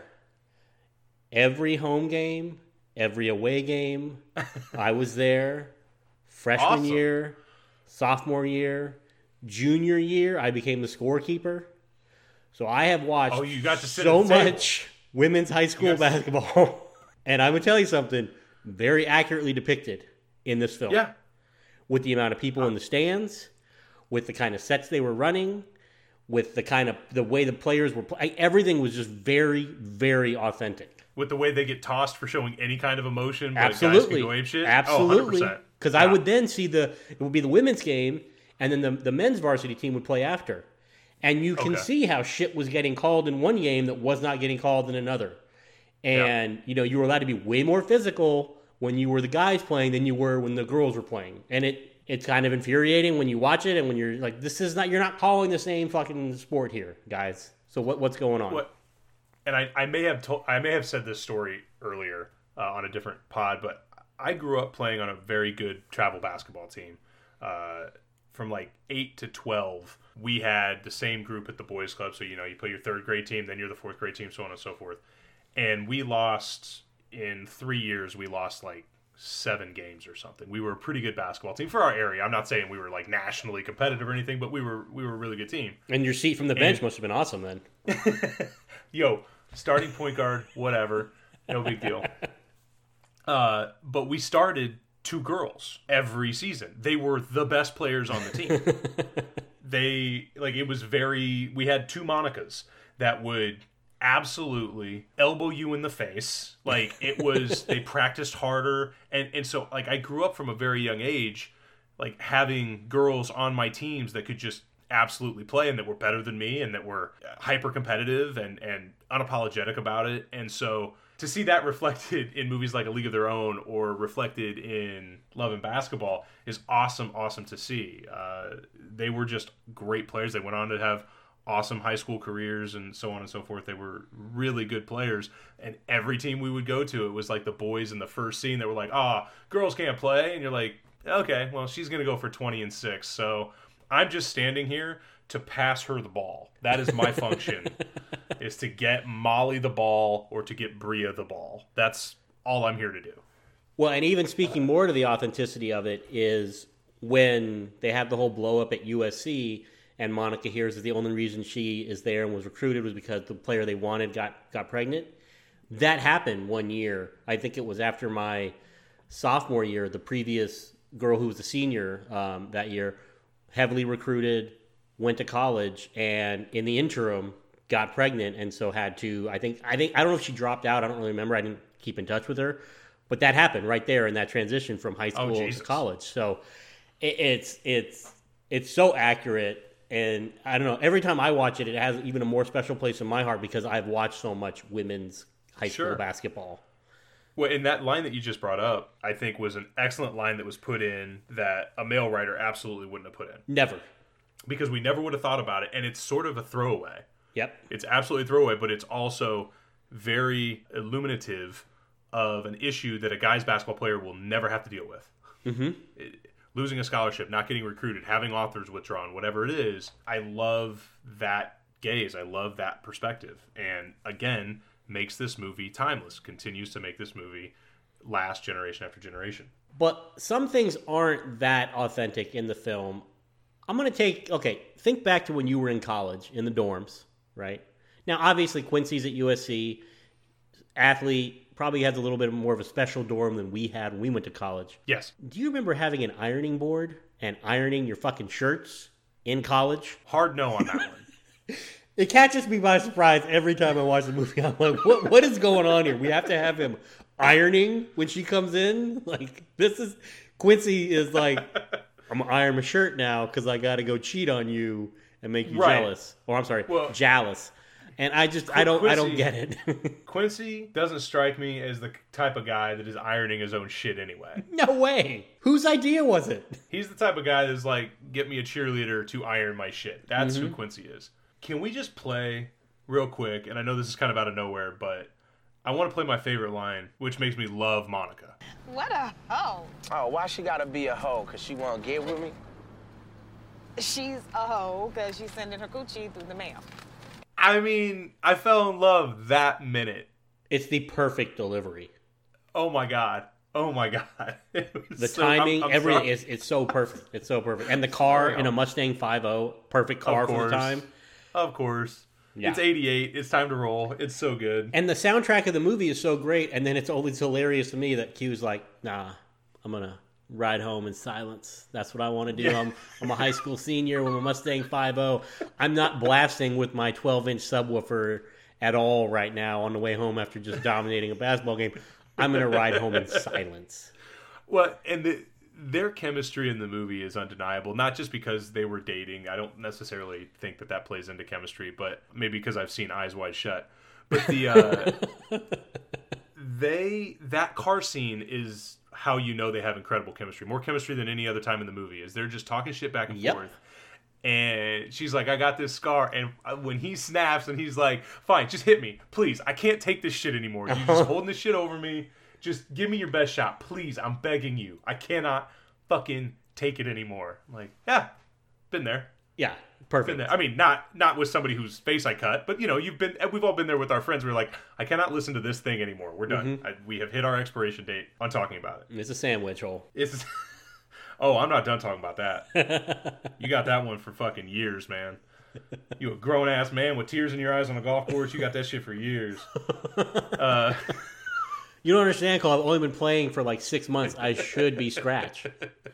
Every home game, every away game, I was there. Freshman awesome. year, sophomore year, junior year, I became the scorekeeper. So I have watched oh, you got to sit so at the table. much women's high school basketball. And I would tell you something, very accurately depicted in this film. Yeah. With the amount of people in the stands, with the kind of sets they were running, with the kind of, the way the players were playing. Everything was just very, very authentic. With the way they get tossed for showing any kind of emotion, but Absolutely. guys can go ape shit. Absolutely. Oh, because yeah. I would then see the, it would be the women's game, and then the, the men's varsity team would play after. And you can okay. see how shit was getting called in one game that was not getting called in another. And, yeah. you know, you were allowed to be way more physical when you were the guys playing than you were when the girls were playing. And it it's kind of infuriating when you watch it and when you're like, this is not, you're not calling the same fucking sport here, guys. So what what's going on? What? And I, I may have told, I may have said this story earlier uh, on a different pod, but I grew up playing on a very good travel basketball team. Uh, from like eight to twelve, we had the same group at the boys club. So, you know, you play your third grade team, then you're the fourth grade team, so on and so forth. And we lost, in three years, we lost like seven games or something. We were a pretty good basketball team for our area. I'm not saying we were like nationally competitive or anything, but we were we were a really good team. And your seat from the bench and, must have been awesome then. Yo, starting point guard, whatever. No big deal. Uh, but we started two girls every season. They were the best players on the team. They, like, it was very, we had two Monicas that would absolutely elbow you in the face. Like, it was, they practiced harder. And, and so, like, I grew up from a very young age, like, having girls on my teams that could just absolutely play and that were better than me and that were hyper competitive and, and unapologetic about it. And so to see that reflected in movies like A League of Their Own or reflected in Love and Basketball is awesome, awesome to see. Uh, they were just great players. They went on to have awesome high school careers and so on and so forth. They were really good players. And every team we would go to, it was like the boys in the first scene that were like, ah, oh, girls can't play. And you're like, okay, well, she's going to go for twenty and six. So I'm just standing here to pass her the ball. That is my function, is to get Molly the ball or to get Bria the ball. That's all I'm here to do. Well, and even speaking more to the authenticity of it is when they have the whole blow up at U S C and Monica hears that the only reason she is there and was recruited was because the player they wanted got, got pregnant. That happened one year. I think it was after my sophomore year. The previous girl who was a senior um, that year, heavily recruited, went to college, and in the interim got pregnant, and so had to, I think, I think, I don't know if she dropped out. I don't really remember. I didn't keep in touch with her, but that happened right there in that transition from high school oh, to college. So it, it's, it's, it's so accurate. And I don't know, every time I watch it, it has even a more special place in my heart because I've watched so much women's high school Sure. basketball. Well, and that line that you just brought up, I think was an excellent line that was put in that a male writer absolutely wouldn't have put in. Never. Because we never would have thought about it, and it's sort of a throwaway. Yep. It's absolutely a throwaway, but it's also very illuminative of an issue that a guy's basketball player will never have to deal with. Mm-hmm. It, losing a scholarship, not getting recruited, having authors withdrawn, whatever it is. I love that gaze. I love that perspective. And again, makes this movie timeless, continues to make this movie last generation after generation. But some things aren't that authentic in the film. I'm going to take, okay, think back to when you were in college, in the dorms, right? Now, obviously, Quincy's at U S C. Athlete probably has a little bit more of a special dorm than we had when we went to college. Yes. Do you remember having an ironing board and ironing your fucking shirts in college? Hard no on that one. It catches me by surprise every time I watch the movie. I'm like, what, what is going on here? We have to have him ironing when she comes in? Like, this is... Quincy is like, I'm going to iron my shirt now because I got to go cheat on you and make you right. jealous. Or I'm sorry, well, jealous. And I just, I don't, Quincy, I don't get it. Quincy doesn't strike me as the type of guy that is ironing his own shit anyway. No way. Whose idea was it? He's the type of guy that's like, get me a cheerleader to iron my shit. That's Mm-hmm. who Quincy is. Can we just play real quick? And I know this is kind of out of nowhere, but I want to play my favorite line, which makes me love Monica. What a hoe. Oh, why she gotta be a hoe? Cause she won't get with me? She's a hoe because she's sending her coochie through the mail. I mean, I fell in love that minute. It's the perfect delivery. Oh my God. Oh my God. The so, timing, I'm, I'm everything, sorry. it's, it's so perfect. It's so perfect. And the car in a Mustang five oh, perfect car Of for the course. time. Of course. Yeah. It's eighty-eight. It's time to roll. It's so good. And the soundtrack of the movie is so great, and then it's always hilarious to me that Q's like, nah, I'm going to ride home in silence. That's what I want to do. Yeah. I'm, I'm a high school senior with a Mustang five oh. I'm not blasting with my twelve-inch subwoofer at all right now on the way home after just dominating a basketball game. I'm going to ride home in silence. Well, and the, their chemistry in the movie is undeniable, not just because they were dating. I don't necessarily think that that plays into chemistry, but maybe because I've seen Eyes Wide Shut. But the uh, they that car scene is how you know they have incredible chemistry. More chemistry than any other time in the movie. Is they're just talking shit back and Yep. forth. And she's like, I got this scar. And when he snaps and he's like, fine, just hit me. Please, I can't take this shit anymore. You're just holding this shit over me. Just give me your best shot. Please, I'm begging you. I cannot fucking take it anymore. I'm like, yeah, been there. Yeah, Been perfect. there. I mean, not not with somebody whose face I cut, but you know, you've been. We've all been there with our friends. We're like, I cannot listen to this thing anymore. We're done. Mm-hmm. I, we have hit our expiration date on talking about it. It's a sandwich hole. It's. Oh, I'm not done talking about that. You got that one for fucking years, man. You a grown ass man with tears in your eyes on the golf course. You got that shit for years. Uh, You don't understand, Cole. I've only been playing for like six months. I should be scratch.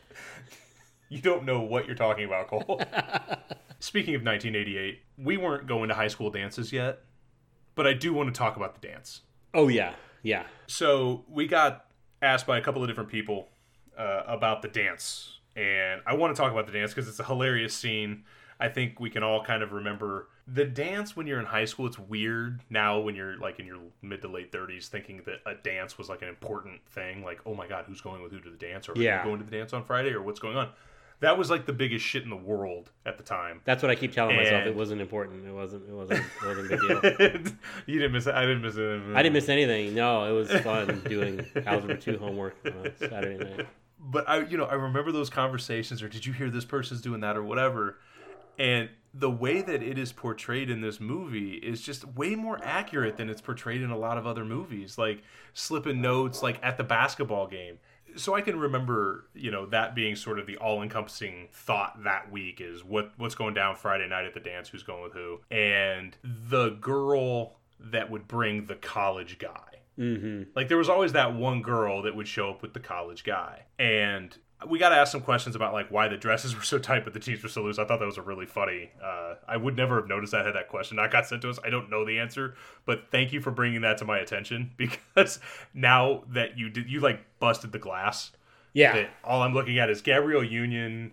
You don't know what you're talking about, Cole. Speaking of nineteen eighty-eight, we weren't going to high school dances yet, but I do want to talk about the dance. Oh, yeah. Yeah. So we got asked by a couple of different people uh, about the dance, and I want to talk about the dance because it's a hilarious scene. I think we can all kind of remember the dance when you're in high school. It's weird now when you're like in your mid to late thirties thinking that a dance was like an important thing. Like, oh my God, who's going with who to the dance? Or are Yeah. you going to the dance on Friday? Or what's going on? That was like the biggest shit in the world at the time. That's what I keep telling myself. And- It wasn't important. It wasn't. It wasn't. It wasn't a big deal. You didn't miss it. I didn't miss it. I didn't miss anything. No, it was fun doing Algebra two homework on a Saturday night. But I, you know, I remember those conversations, or did you hear this person's doing that, or whatever. And the way that it is portrayed in this movie is just way more accurate than it's portrayed in a lot of other movies, like slipping notes, like at the basketball game. So I can remember, you know, that being sort of the all-encompassing thought that week is what what's going down Friday night at the dance, who's going with who, and the girl that would bring the college guy. Mm-hmm. Like, there was always that one girl that would show up with the college guy. And we got to ask some questions about, like, why the dresses were so tight but the jeans were so loose. I thought that was a really funny. Uh, I would never have noticed I had that question. That got sent to us. I don't know the answer, but thank you for bringing that to my attention, because now that you did, you, like, busted the glass. Yeah. That all I'm looking at is Gabrielle Union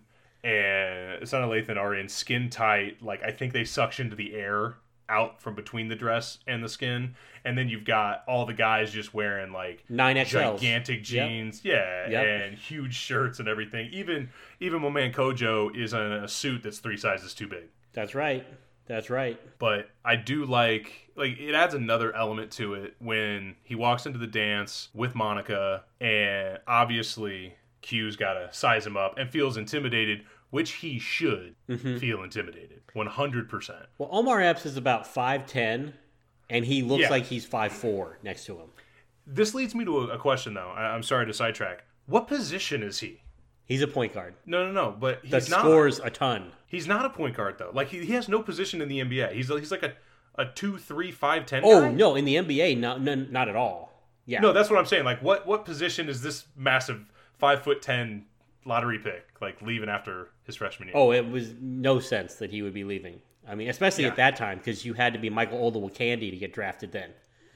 and Sana Lathan are in skin tight, like I think they suctioned the air out from between the dress and the skin, and then you've got all the guys just wearing like nine X Ls, gigantic jeans, yep. yeah, yep. and huge shirts and everything. Even even my man Kojo is in a suit that's three sizes too big. That's right. That's right. But I do like like it adds another element to it when he walks into the dance with Monica, and obviously Q's got to size him up and feels intimidated, which he should mm-hmm. feel intimidated, one hundred percent. Well, Omar Epps is about five ten, and he looks yeah. like he's five four next to him. This leads me to a question, though. I- I'm sorry to sidetrack. What position is he? He's a point guard. No, no, no. But he's that not. scores a ton. He's not a point guard, though. Like, he, he has no position in the N B A. He's he's like a, a two, three, five, ten Oh, guy. no. In the N B A, not, no, not at all. Yeah. No, that's what I'm saying. Like, what, what position is this massive five foot ten lottery pick, like, leaving after his freshman year? Oh, it was no sense that he would be leaving. I mean, especially yeah. at that time, because you had to be Michael Olowokandi to get drafted then.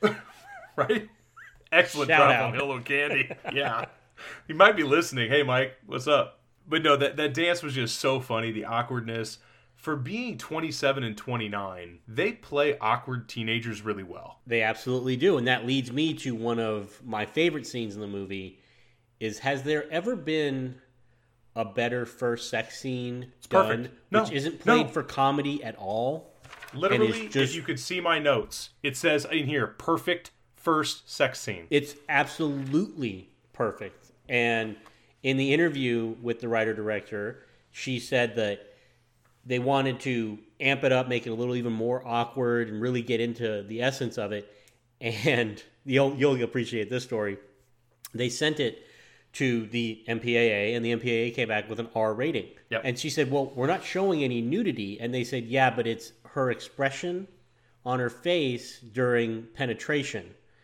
Right? Excellent Shout drop out. on Olowokandi. Yeah. He might be listening. Hey, Mike, what's up? But no, that, that dance was just so funny. The awkwardness. For being twenty-seven and twenty-nine, they play awkward teenagers really well. They absolutely do. And that leads me to one of my favorite scenes in the movie is, has there ever been a better first sex scene it's done perfect. No, which isn't played no. for comedy at all? Literally, just, if you could see my notes, it says in here, perfect first sex scene. It's absolutely perfect. And in the interview with the writer-director, she said that they wanted to amp it up, make it a little even more awkward, and really get into the essence of it. And you'll, you'll appreciate this story. They sent it to the M P A A, and the M P A A came back with an R rating. Yep. And she said, well, we're not showing any nudity. And they said, yeah, but it's her expression on her face during penetration.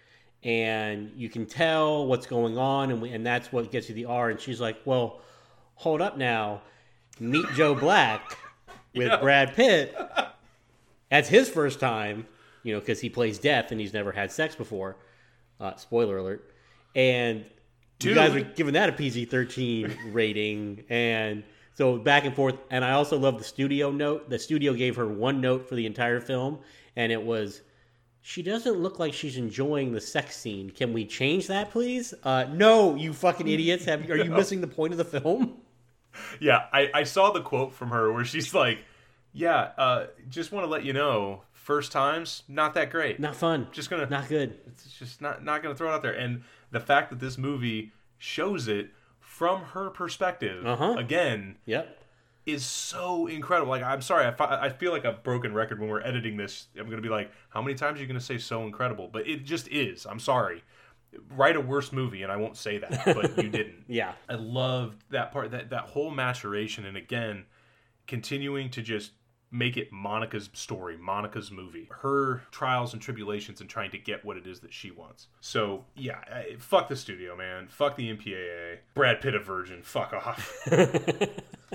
And you can tell what's going on, and, we, and that's what gets you the R. And she's like, well, hold up now. Meet Joe Black with yeah. Brad Pitt. That's his first time, you know, because he plays death and he's never had sex before. Uh, spoiler alert. And Dude. you guys are giving that a P G thirteen rating. And so back and forth. And I also love the studio note. The studio gave her one note for the entire film, and it was, she doesn't look like she's enjoying the sex scene. Can we change that, please? Uh, no, you fucking idiots. Have, are you missing the point of the film? Yeah, I, I saw the quote from her where she's like, yeah, uh, just want to let you know, first times, not that great. Not fun. Just gonna Not good. It's just not, not going to throw it out there. And the fact that this movie shows it from her perspective, uh-huh. again, yep. is so incredible. Like, I'm sorry, I, fi- I feel like a broken record when we're editing this. I'm going to be like, how many times are you going to say so incredible? But it just is. I'm sorry. Write a worse movie, and I won't say that, but you didn't. Yeah. I loved that part, that, that whole maturation, and again, continuing to just make it Monica's story, Monica's movie, her trials and tribulations and trying to get what it is that she wants. So, yeah, I, fuck the studio, man. Fuck the M P A A. Brad Pitt a virgin. Fuck off. It's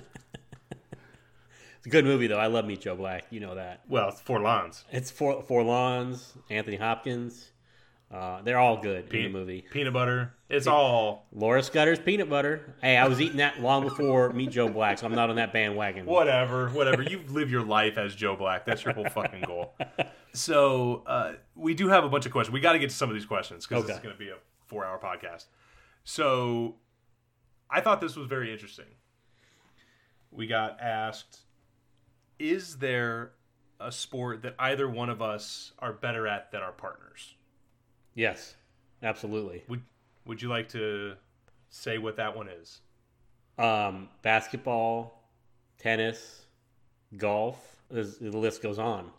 a good movie, though. I love Meet Joe Black. You know that. Well, it's Forlans. It's For- Forlans, Anthony Hopkins. Uh, they're all good Pe- in the movie. Peanut butter. It's Pe- all... Laura Scudder's peanut butter. Hey, I was eating that long before Meet Joe Black, so I'm not on that bandwagon. Whatever, whatever. You live your life as Joe Black. That's your whole fucking goal. So, uh, we do have a bunch of questions. We got to get to some of these questions, because okay. this is going to be a four-hour podcast. So, I thought this was very interesting. We got asked, is there a sport that either one of us are better at than our partners? Yes, absolutely. Would Would you like to say what that one is? Um, basketball, tennis, golf. The list goes on.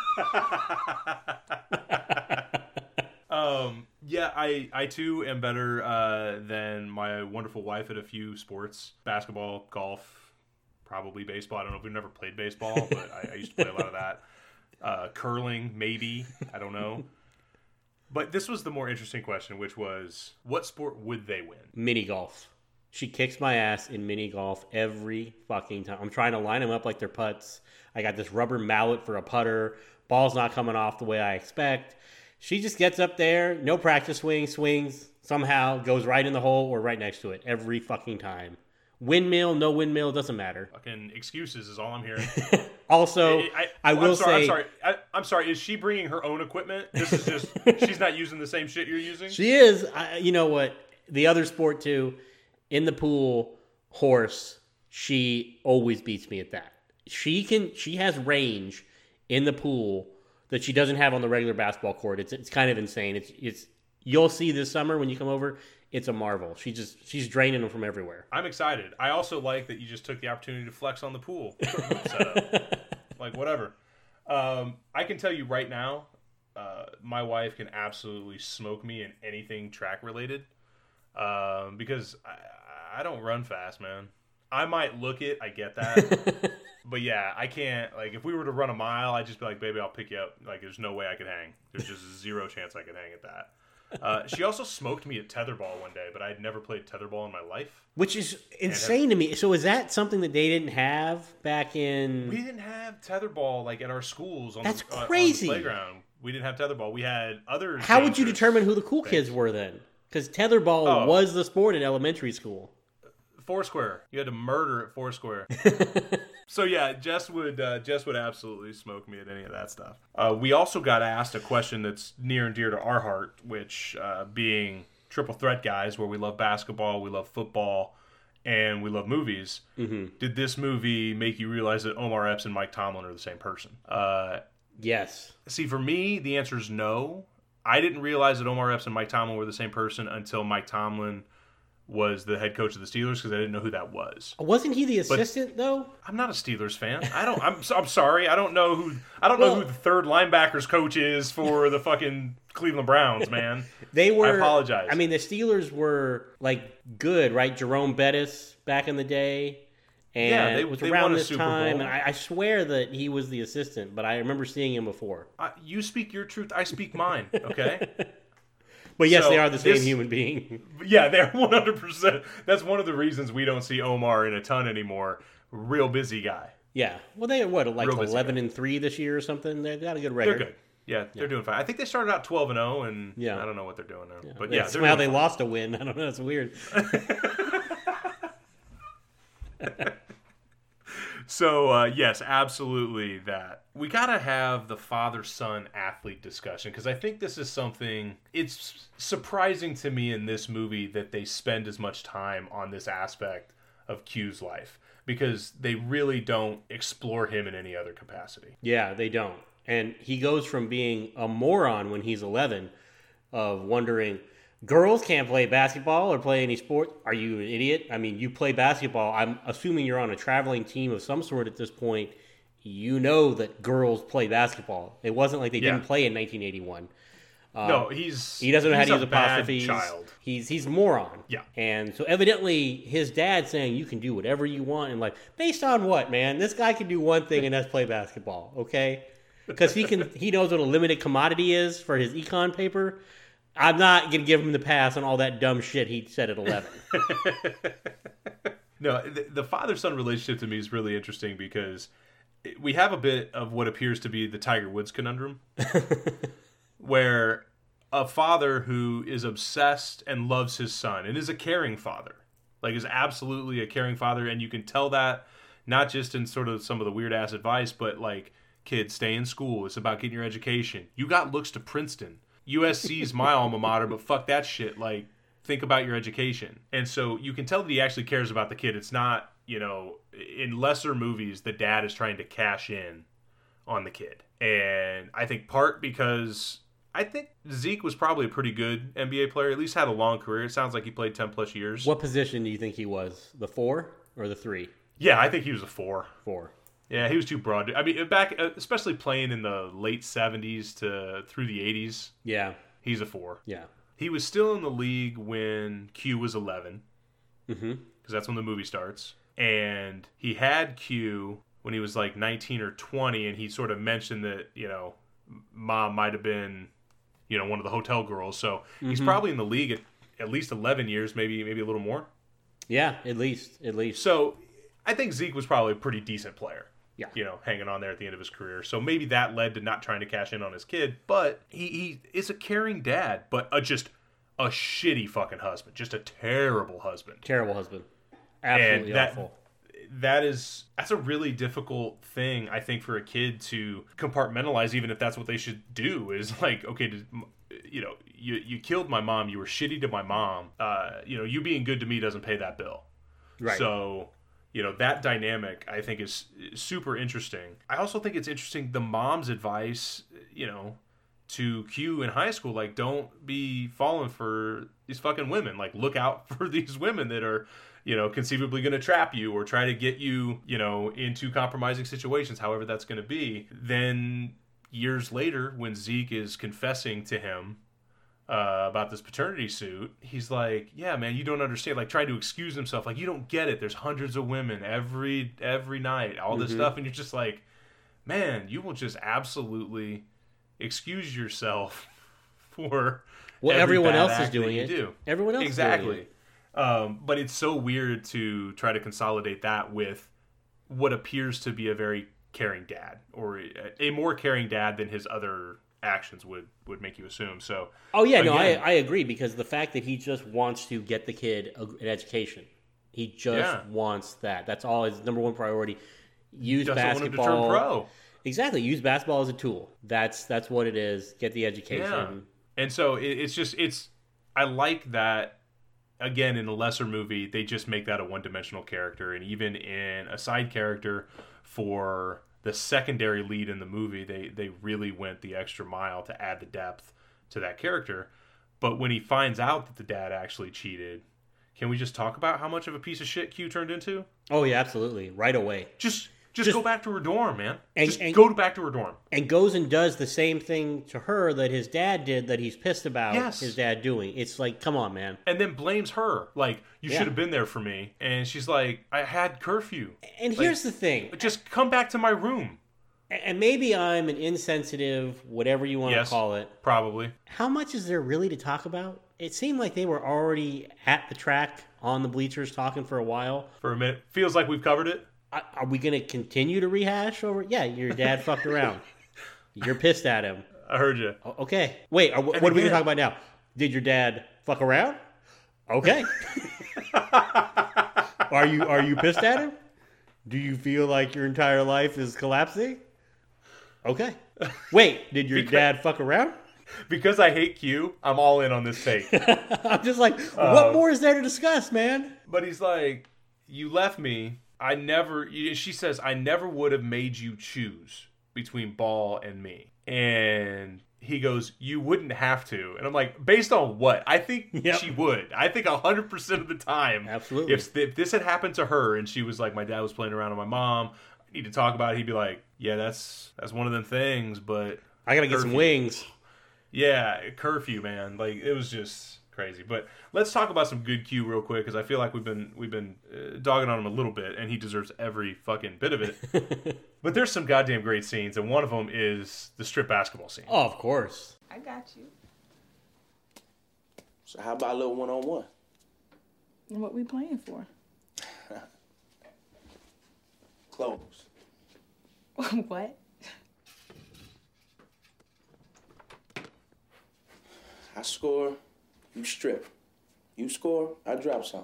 um, yeah, I, I too am better uh, than my wonderful wife at a few sports. Basketball, golf, probably baseball. I don't know if we've never played baseball, but I, I used to play a lot of that. Uh, curling, maybe. I don't know. But this was the more interesting question, which was, what sport would they win? Mini golf. She kicks my ass in mini golf every fucking time. I'm trying to line them up like they're putts. I got this rubber mallet for a putter. Ball's not coming off the way I expect. She just gets up there, no practice swing, swings, somehow goes right in the hole or right next to it every fucking time. Windmill, no windmill, doesn't matter. Fucking excuses is all I'm hearing. Also, I, I, I will I'm sorry, say... I'm sorry. I, I'm sorry. Is she bringing her own equipment? This is just... she's not using the same shit you're using? She is. I, you know what? The other sport, too, in the pool, horse, she always beats me at that. She can. She has range in the pool that she doesn't have on the regular basketball court. It's it's kind of insane. It's it's you'll see this summer when you come over. It's a marvel. She just she's draining them from everywhere. I'm excited. I also like that you just took the opportunity to flex on the pool setup. Like whatever. Um, I can tell you right now, uh, my wife can absolutely smoke me in anything track related, um, because I, I don't run fast, man. I might look it. I get that. But yeah, I can't, like, if we were to run a mile, I'd just be like, baby, I'll pick you up. Like, there's no way I could hang. There's just zero chance I could hang at that. Uh, she also smoked me at tetherball one day, but I had never played tetherball in my life. Which is insane to me. So is that something that they didn't have back in... We didn't have tetherball, like, at our schools on, That's the, uh, crazy. on the playground. We didn't have tetherball. We had other... How would you determine who the cool things. kids were then? Because tetherball oh. was the sport in elementary school. Foursquare. You had to murder at Foursquare. So yeah, Jess would uh, Jess would absolutely smoke me at any of that stuff. Uh, we also got asked a question that's near and dear to our heart, which uh, being triple threat guys, where we love basketball, we love football, and we love movies. Mm-hmm. Did this movie make you realize that Omar Epps and Mike Tomlin are the same person? Uh, yes. See, for me, the answer is no. I didn't realize that Omar Epps and Mike Tomlin were the same person until Mike Tomlin was the head coach of the Steelers, because I didn't know who that was. Wasn't he the assistant but though? I'm not a Steelers fan. I don't. I'm. I'm sorry. I don't know who. I don't well, know who the third linebackers coach is for the fucking Cleveland Browns. Man, they were. I apologize. I mean, the Steelers were like good, right? Jerome Bettis back in the day, and yeah, they, it was they around won a this Super time. Bowl. And I, I swear that he was the assistant, but I remember seeing him before. Uh, you speak your truth. I speak mine. Okay. But yes, so they are the same this, human being. Yeah, they're one hundred percent. That's one of the reasons we don't see Omar in a ton anymore. Real busy guy. Yeah. Well, they are, what, like eleven and three this year or something? They've got a good record. They're good. Yeah, they're yeah. doing fine. I think they started out twelve and oh, and yeah. I don't know what they're doing now. Yeah. But yeah, somehow they fine. lost a win. I don't know. It's weird. So, uh, yes, absolutely that. We got to have the father-son athlete discussion, because I think this is something, it's surprising to me in this movie that they spend as much time on this aspect of Q's life, because they really don't explore him in any other capacity. Yeah, they don't. And he goes from being a moron when he's eleven, of wondering... Girls can't play basketball or play any sport. Are you an idiot? I mean, you play basketball. I'm assuming you're on a traveling team of some sort at this point. You know that girls play basketball. It wasn't like they yeah. didn't play in nineteen eighty-one. Um, no, he's he doesn't know how to a use apostrophes. Bad child. He's he's a moron. Yeah, and so evidently his dad saying you can do whatever you want in life. Based on what, man? This guy can do one thing and that's play basketball. Okay, because he can. He knows what a limited commodity is for his econ paper. I'm not going to give him the pass on all that dumb shit he said at eleven. No, the, the father-son relationship to me is really interesting because we have a bit of what appears to be the Tiger Woods conundrum, where a father who is obsessed and loves his son and is a caring father, like is absolutely a caring father, and you can tell that not just in sort of some of the weird-ass advice, but like, kids, stay in school. It's about getting your education. You got looks to Princeton. U S C's my alma mater, but fuck that shit. Like, think about your education. And so you can tell that he actually cares about the kid. It's not, you know, in lesser movies, the dad is trying to cash in on the kid. And I think part because I think Zeke was probably a pretty good N B A player, at least had a long career. It sounds like he played ten plus years. What position do you think he was? The four or the three? Yeah, I think he was a four. Four. Yeah, he was too broad. I mean, back, especially playing in the late seventies to through the eighties. Yeah. He's a four. Yeah. He was still in the league when Q was eleven. Mm-hmm. Because that's when the movie starts. And he had Q when he was like nineteen or twenty, and he sort of mentioned that, you know, mom might have been, you know, one of the hotel girls. So mm-hmm. he's probably in the league at, at least eleven years, maybe maybe a little more. Yeah, at least. At least. So I think Zeke was probably a pretty decent player. Yeah. You know, hanging on there at the end of his career. So maybe that led to not trying to cash in on his kid. But he, he is a caring dad, but a, just a shitty fucking husband. Just a terrible husband. Terrible husband. Absolutely and that, awful. That is that's a really difficult thing, I think, for a kid to compartmentalize, even if that's what they should do. Is like, okay, to, you know, you you killed my mom, you were shitty to my mom. Uh, you know, you being good to me doesn't pay that bill. Right. So, you know, that dynamic, I think, is super interesting. I also think it's interesting the mom's advice, you know, to Q in high school, like, don't be falling for these fucking women. Like, look out for these women that are, you know, conceivably going to trap you or try to get you, you know, into compromising situations, however that's going to be. Then years later, when Zeke is confessing to him uh, about this paternity suit, he's like, yeah, man, you don't understand. Like, trying to excuse himself. Like, you don't get it. There's hundreds of women every every night, all this mm-hmm. stuff. And you're just like, man, you will just absolutely excuse yourself for well, everyone else is doing it. Do. Everyone else exactly. is doing it. Um, but it's so weird to try to consolidate that with what appears to be a very caring dad, or a, a more caring dad than his other actions would, would make you assume. So, oh yeah, again, no, I, I agree, because the fact that he just wants to get the kid a, an education, he just yeah. wants that. That's all his number one priority. Use Doesn't basketball. Want him to turn pro. Exactly. Use basketball as a tool. That's that's what it is. Get the education. Yeah. And so it, it's just it's. I like that. Again, in a lesser movie, they just make that a one-dimensional character, and even in a side character for the secondary lead in the movie, they they really went the extra mile to add the depth to that character. But when he finds out that the dad actually cheated, can we just talk about how much of a piece of shit Q turned into? Oh yeah, absolutely, right away. Just. Just, just go back to her dorm, man. And, just and, go back to her dorm. And goes and does the same thing to her that his dad did, that he's pissed about yes. his dad doing. It's like, come on, man. And then blames her. Like, you yeah. should have been there for me. And she's like, I had curfew. And like, here's the thing. Just come back to my room. And maybe I'm an insensitive, whatever you want yes, to call it. Probably. How much is there really to talk about? It seemed like they were already at the track on the bleachers talking for a while. For a minute. Feels like we've covered it. Are we going to continue to rehash over? Yeah, your dad fucked around. You're pissed at him. I heard you. Okay. Wait, are, what again, are we going to talk about now? Did your dad fuck around? Okay. are you are you pissed at him? Do you feel like your entire life is collapsing? Okay. Wait, did your because, dad fuck around? Because I hate Q, I'm all in on this take. I'm just like, what um, more is there to discuss, man? But he's like, you left me. I never, she says, I never would have made you choose between Ball and me. And he goes, you wouldn't have to. And I'm like, based on what? I think yep. she would. I think one hundred percent of the time. Absolutely. If, if this had happened to her and she was like, my dad was playing around with my mom, I need to talk about it, he'd be like, yeah, that's that's one of them things, but I got to get some wings. Yeah, curfew, man. Like, it was just crazy. But let's talk about some good Q real quick, because I feel like we've been we've been uh, dogging on him a little bit, and he deserves every fucking bit of it. But there's some goddamn great scenes, and one of them is the strip basketball scene. Oh, of course. I got you. So how about a little one-on-one? And what we playing for? Clothes. What? I score, you strip. You score, I drop something.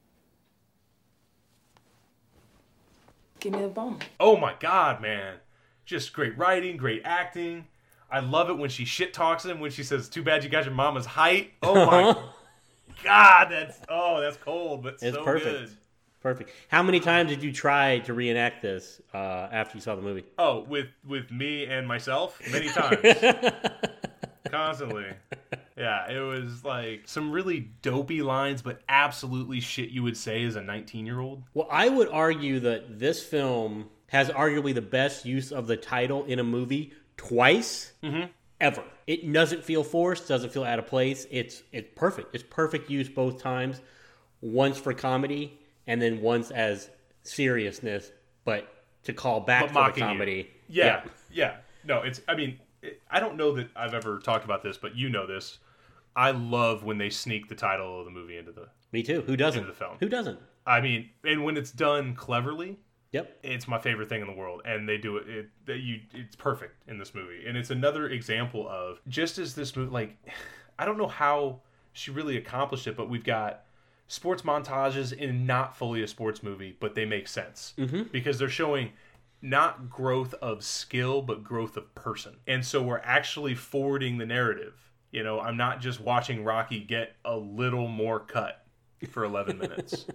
Give me the bone. Oh my God, man. Just great writing, great acting. I love it when she shit talks him, when she says, too bad you got your mama's height. Oh my God, that's, oh, that's cold, but it's so perfect. good. Perfect. How many times did you try to reenact this uh, after you saw the movie? Oh, with, with me and myself? Many times. Constantly. Yeah, it was like some really dopey lines, but absolutely shit you would say as a nineteen-year-old. Well, I would argue that this film has arguably the best use of the title in a movie twice mm-hmm. ever. It doesn't feel forced, doesn't feel out of place. It's it's perfect. It's perfect use both times. Once for comedy, and then once as seriousness, but to call back for the comedy. Yeah, yeah, yeah. No, it's, I mean, it, I don't know that I've ever talked about this, but you know this. I love when they sneak the title of the movie into the Me too. Who doesn't? Into the film. Who doesn't? I mean, and when it's done cleverly, yep, it's my favorite thing in the world, and they do it. It that you, it's perfect in this movie, and it's another example of just as this movie. Like, I don't know how she really accomplished it, but we've got sports montages in not fully a sports movie, but they make sense. Mm-hmm. Because they're showing not growth of skill, but growth of person. And so we're actually forwarding the narrative. You know, I'm not just watching Rocky get a little more cut for eleven minutes.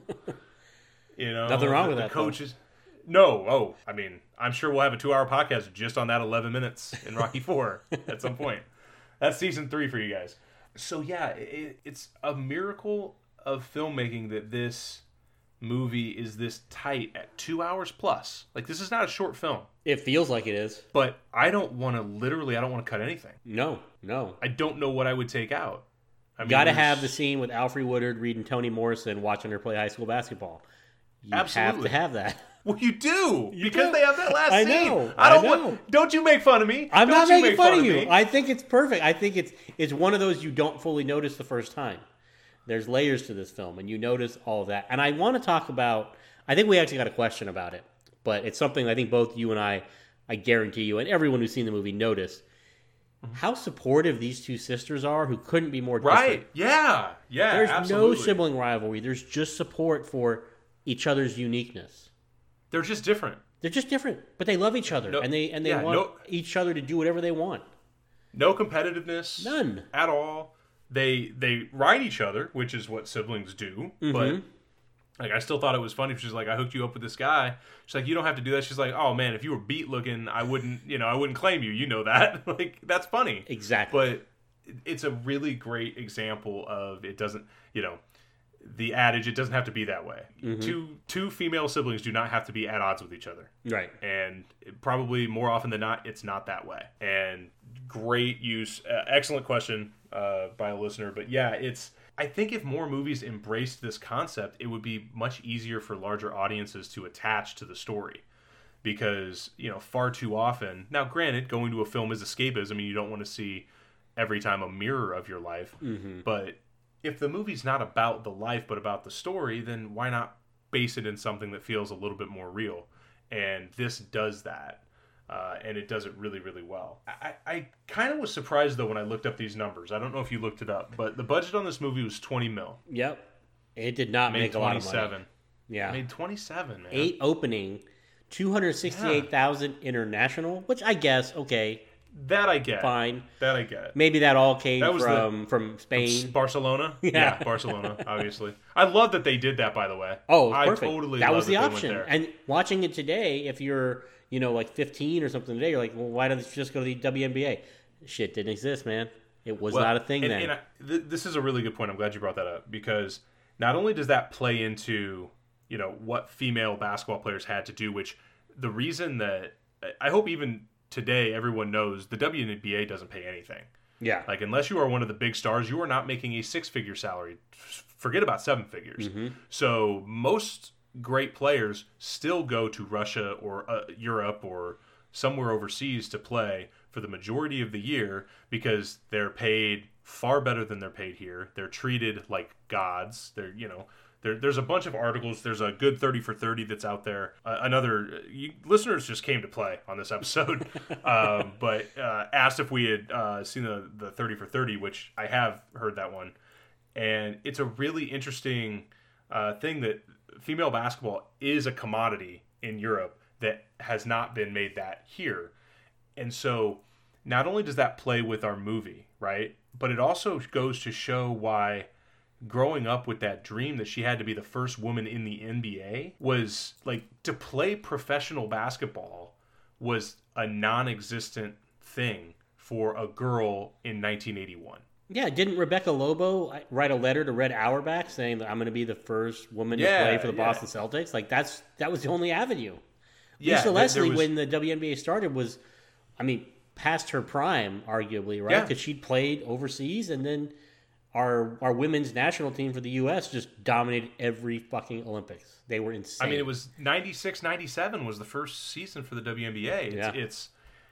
You know, nothing wrong the, with the that. Coaches, no. Oh, I mean, I'm sure we'll have a two-hour podcast just on that eleven minutes in Rocky Four at some point. That's season three for you guys. So yeah, it, it's a miracle of filmmaking that this movie is this tight at two hours plus. Like, this is not a short film. It feels like it is. But I don't want to, literally, I don't want to cut anything. No, no. I don't know what I would take out. I mean, got to there's- have the scene with Alfre Woodard reading Toni Morrison watching her play high school basketball. You Absolutely. have to have that. Well, you do You because do. they have that last I scene. know, I don't I know. want. Don't you make fun of me? I'm Don't not you making make fun of you. me. I think it's perfect. I think it's it's one of those you don't fully notice the first time. There's layers to this film, and you notice all of that. And I want to talk about, I think we actually got a question about it, but it's something I think both you and I, I guarantee you, and everyone who's seen the movie noticed, mm-hmm. how supportive these two sisters are who couldn't be more different. Right. Yeah. Yeah. There's absolutely. no sibling rivalry. There's just support for each other's uniqueness. They're just different. They're just different, but they love each other, No, and they and they yeah, want no, each other to do whatever they want. No competitiveness. None. At all. They they ride each other, which is what siblings do. Mm-hmm. But like, I still thought it was funny. She's like, I hooked you up with this guy. She's like, you don't have to do that. She's like, oh man, if you were beat looking, I wouldn't, you know, I wouldn't claim you. You know that. Like, that's funny. Exactly. But it's a really great example of it doesn't, you know, the adage, it doesn't have to be that way. Mm-hmm. Two two female siblings do not have to be at odds with each other. Right. And probably more often than not, it's not that way. And great use. Uh, excellent question uh, by a listener. But yeah, it's, I think if more movies embraced this concept, it would be much easier for larger audiences to attach to the story. Because, you know, far too often, now granted, going to a film is escapism. I mean, you don't want to see every time a mirror of your life. Mm-hmm. But if the movie's not about the life but about the story, then why not base it in something that feels a little bit more real? And this does that. Uh, and it does it really, really well. I, I kind of was surprised, though, when I looked up these numbers. I don't know if you looked it up, but the budget on this movie was twenty mil. Yep. It did not make a lot of money. twenty-seven. Yeah. It made twenty-seven, man. Eight opening, two hundred sixty-eight thousand yeah. international, which I guess, okay. That I get. Fine. That I get. Maybe that all came that was from, the, from Spain. From Barcelona? Yeah. yeah, Barcelona, obviously. I love that they did that, by the way. Oh, I perfect. totally that love was the that option. They went And watching it today, if you're, you know, like fifteen or something today, you're like, well, why don't you just go to the W N B A? Shit didn't exist, man. It was well, not a thing and, then. And I, th- this is a really good point. I'm glad you brought that up, because not only does that play into, you know, what female basketball players had to do, which the reason that I hope even today everyone knows the W N B A doesn't pay anything. Yeah. Like, unless you are one of the big stars, you are not making a six-figure salary. Forget about seven figures. Mm-hmm. So most great players still go to Russia or uh, Europe or somewhere overseas to play for the majority of the year because they're paid far better than they're paid here. They're treated like gods. They're, you know, there, there's a bunch of articles. There's a good thirty for thirty that's out there. Uh, another you, listeners just came to play on this episode, um, but uh, asked if we had uh, seen the, the thirty for thirty, which I have heard that one. And it's a really interesting uh, thing that female basketball is a commodity in Europe that has not been made that here. And so not only does that play with our movie, right, but it also goes to show why growing up with that dream that she had to be the first woman in the N B A was, like, to play professional basketball was a non-existent thing for a girl in nineteen eighty-one. Yeah, didn't Rebecca Lobo write a letter to Red Auerbach saying that I'm going to be the first woman yeah, to play for the yeah. Boston Celtics? Like, that's that was the only avenue. Yeah, Lisa Leslie, was... when the W N B A started, was, I mean, past her prime, arguably, right? Because yeah. she'd played overseas, and then our our women's national team for the U S just dominated every fucking Olympics. They were insane. I mean, it was ninety-six ninety-seven was the first season for the W N B A. It's, yeah. it's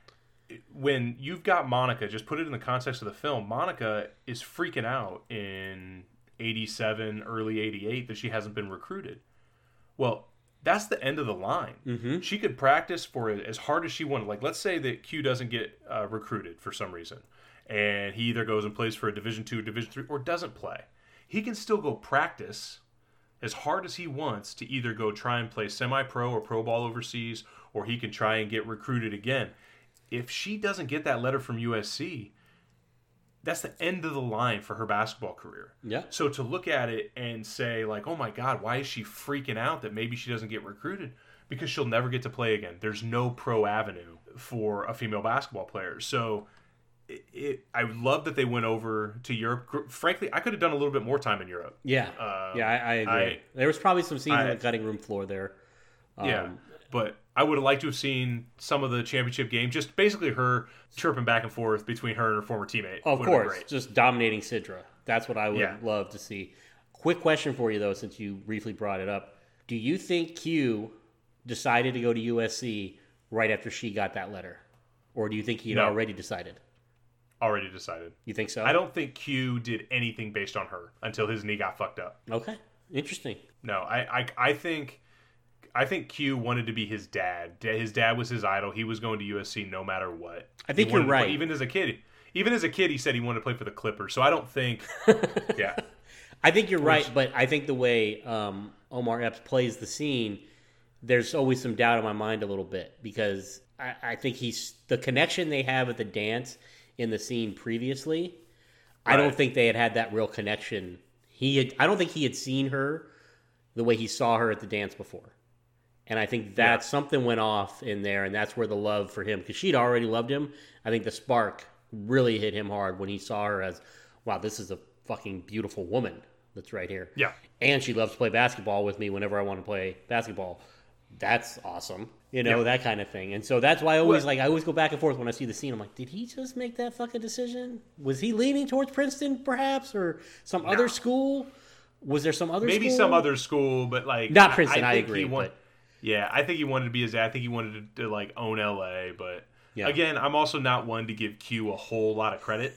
when you've got Monica, just put it in the context of the film, Monica is freaking out in eighty-seven, early eighty-eight that she hasn't been recruited. Well, that's the end of the line. Mm-hmm. She could practice for it as hard as she wanted. Like, let's say that Q doesn't get uh, recruited for some reason, and he either goes and plays for a Division two, Division three, or doesn't play. He can still go practice as hard as he wants to either go try and play semi-pro or pro ball overseas, or he can try and get recruited again. If she doesn't get that letter from U S C, that's the end of the line for her basketball career. Yeah. So to look at it and say, like, oh my God, why is she freaking out that maybe she doesn't get recruited? Because she'll never get to play again. There's no pro avenue for a female basketball player. So it, it, I love that they went over to Europe. Frankly, I could have done a little bit more time in Europe. Yeah. Um, yeah, I, I agree. I, there was probably some scenes I, on the cutting room floor there. Um, yeah. But I would have liked to have seen some of the championship game, just basically her chirping back and forth between her and her former teammate. Of course, just dominating Sidra. That's what I would yeah. love to see. Quick question for you, though, since you briefly brought it up. Do you think Q decided to go to U S C right after she got that letter? Or do you think he had no. already decided? Already decided. You think so? I don't think Q did anything based on her until his knee got fucked up. Okay, interesting. No, I, I, I think... I think Q wanted to be his dad. His dad was his idol. He was going to U S C no matter what. I think you're right. Play, even as a kid, even as a kid, he said he wanted to play for the Clippers. So I don't think, yeah. I think you're right, but I think the way um, Omar Epps plays the scene, there's always some doubt in my mind a little bit because I, I think he's the connection they have at the dance in the scene previously. Right. I don't think they had had that real connection. He had. I don't think he had seen her the way he saw her at the dance before. And I think that yeah. something went off in there, and that's where the love for him, because she'd already loved him. I think the spark really hit him hard when he saw her as, wow, this is a fucking beautiful woman that's right here. Yeah. And she loves to play basketball with me whenever I want to play basketball. That's awesome. You know, yeah. that kind of thing. And so that's why I always, well, like, I always go back and forth when I see the scene. I'm like, did he just make that fucking decision? Was he leaning towards Princeton, perhaps, or some no. other school? Was there some other Maybe school? some other school, but, like... Not Princeton, I, I, I agree, want, but... Yeah, I think he wanted to be his dad. I think he wanted to, to like own L A, but yeah. again, I'm also not one to give Q a whole lot of credit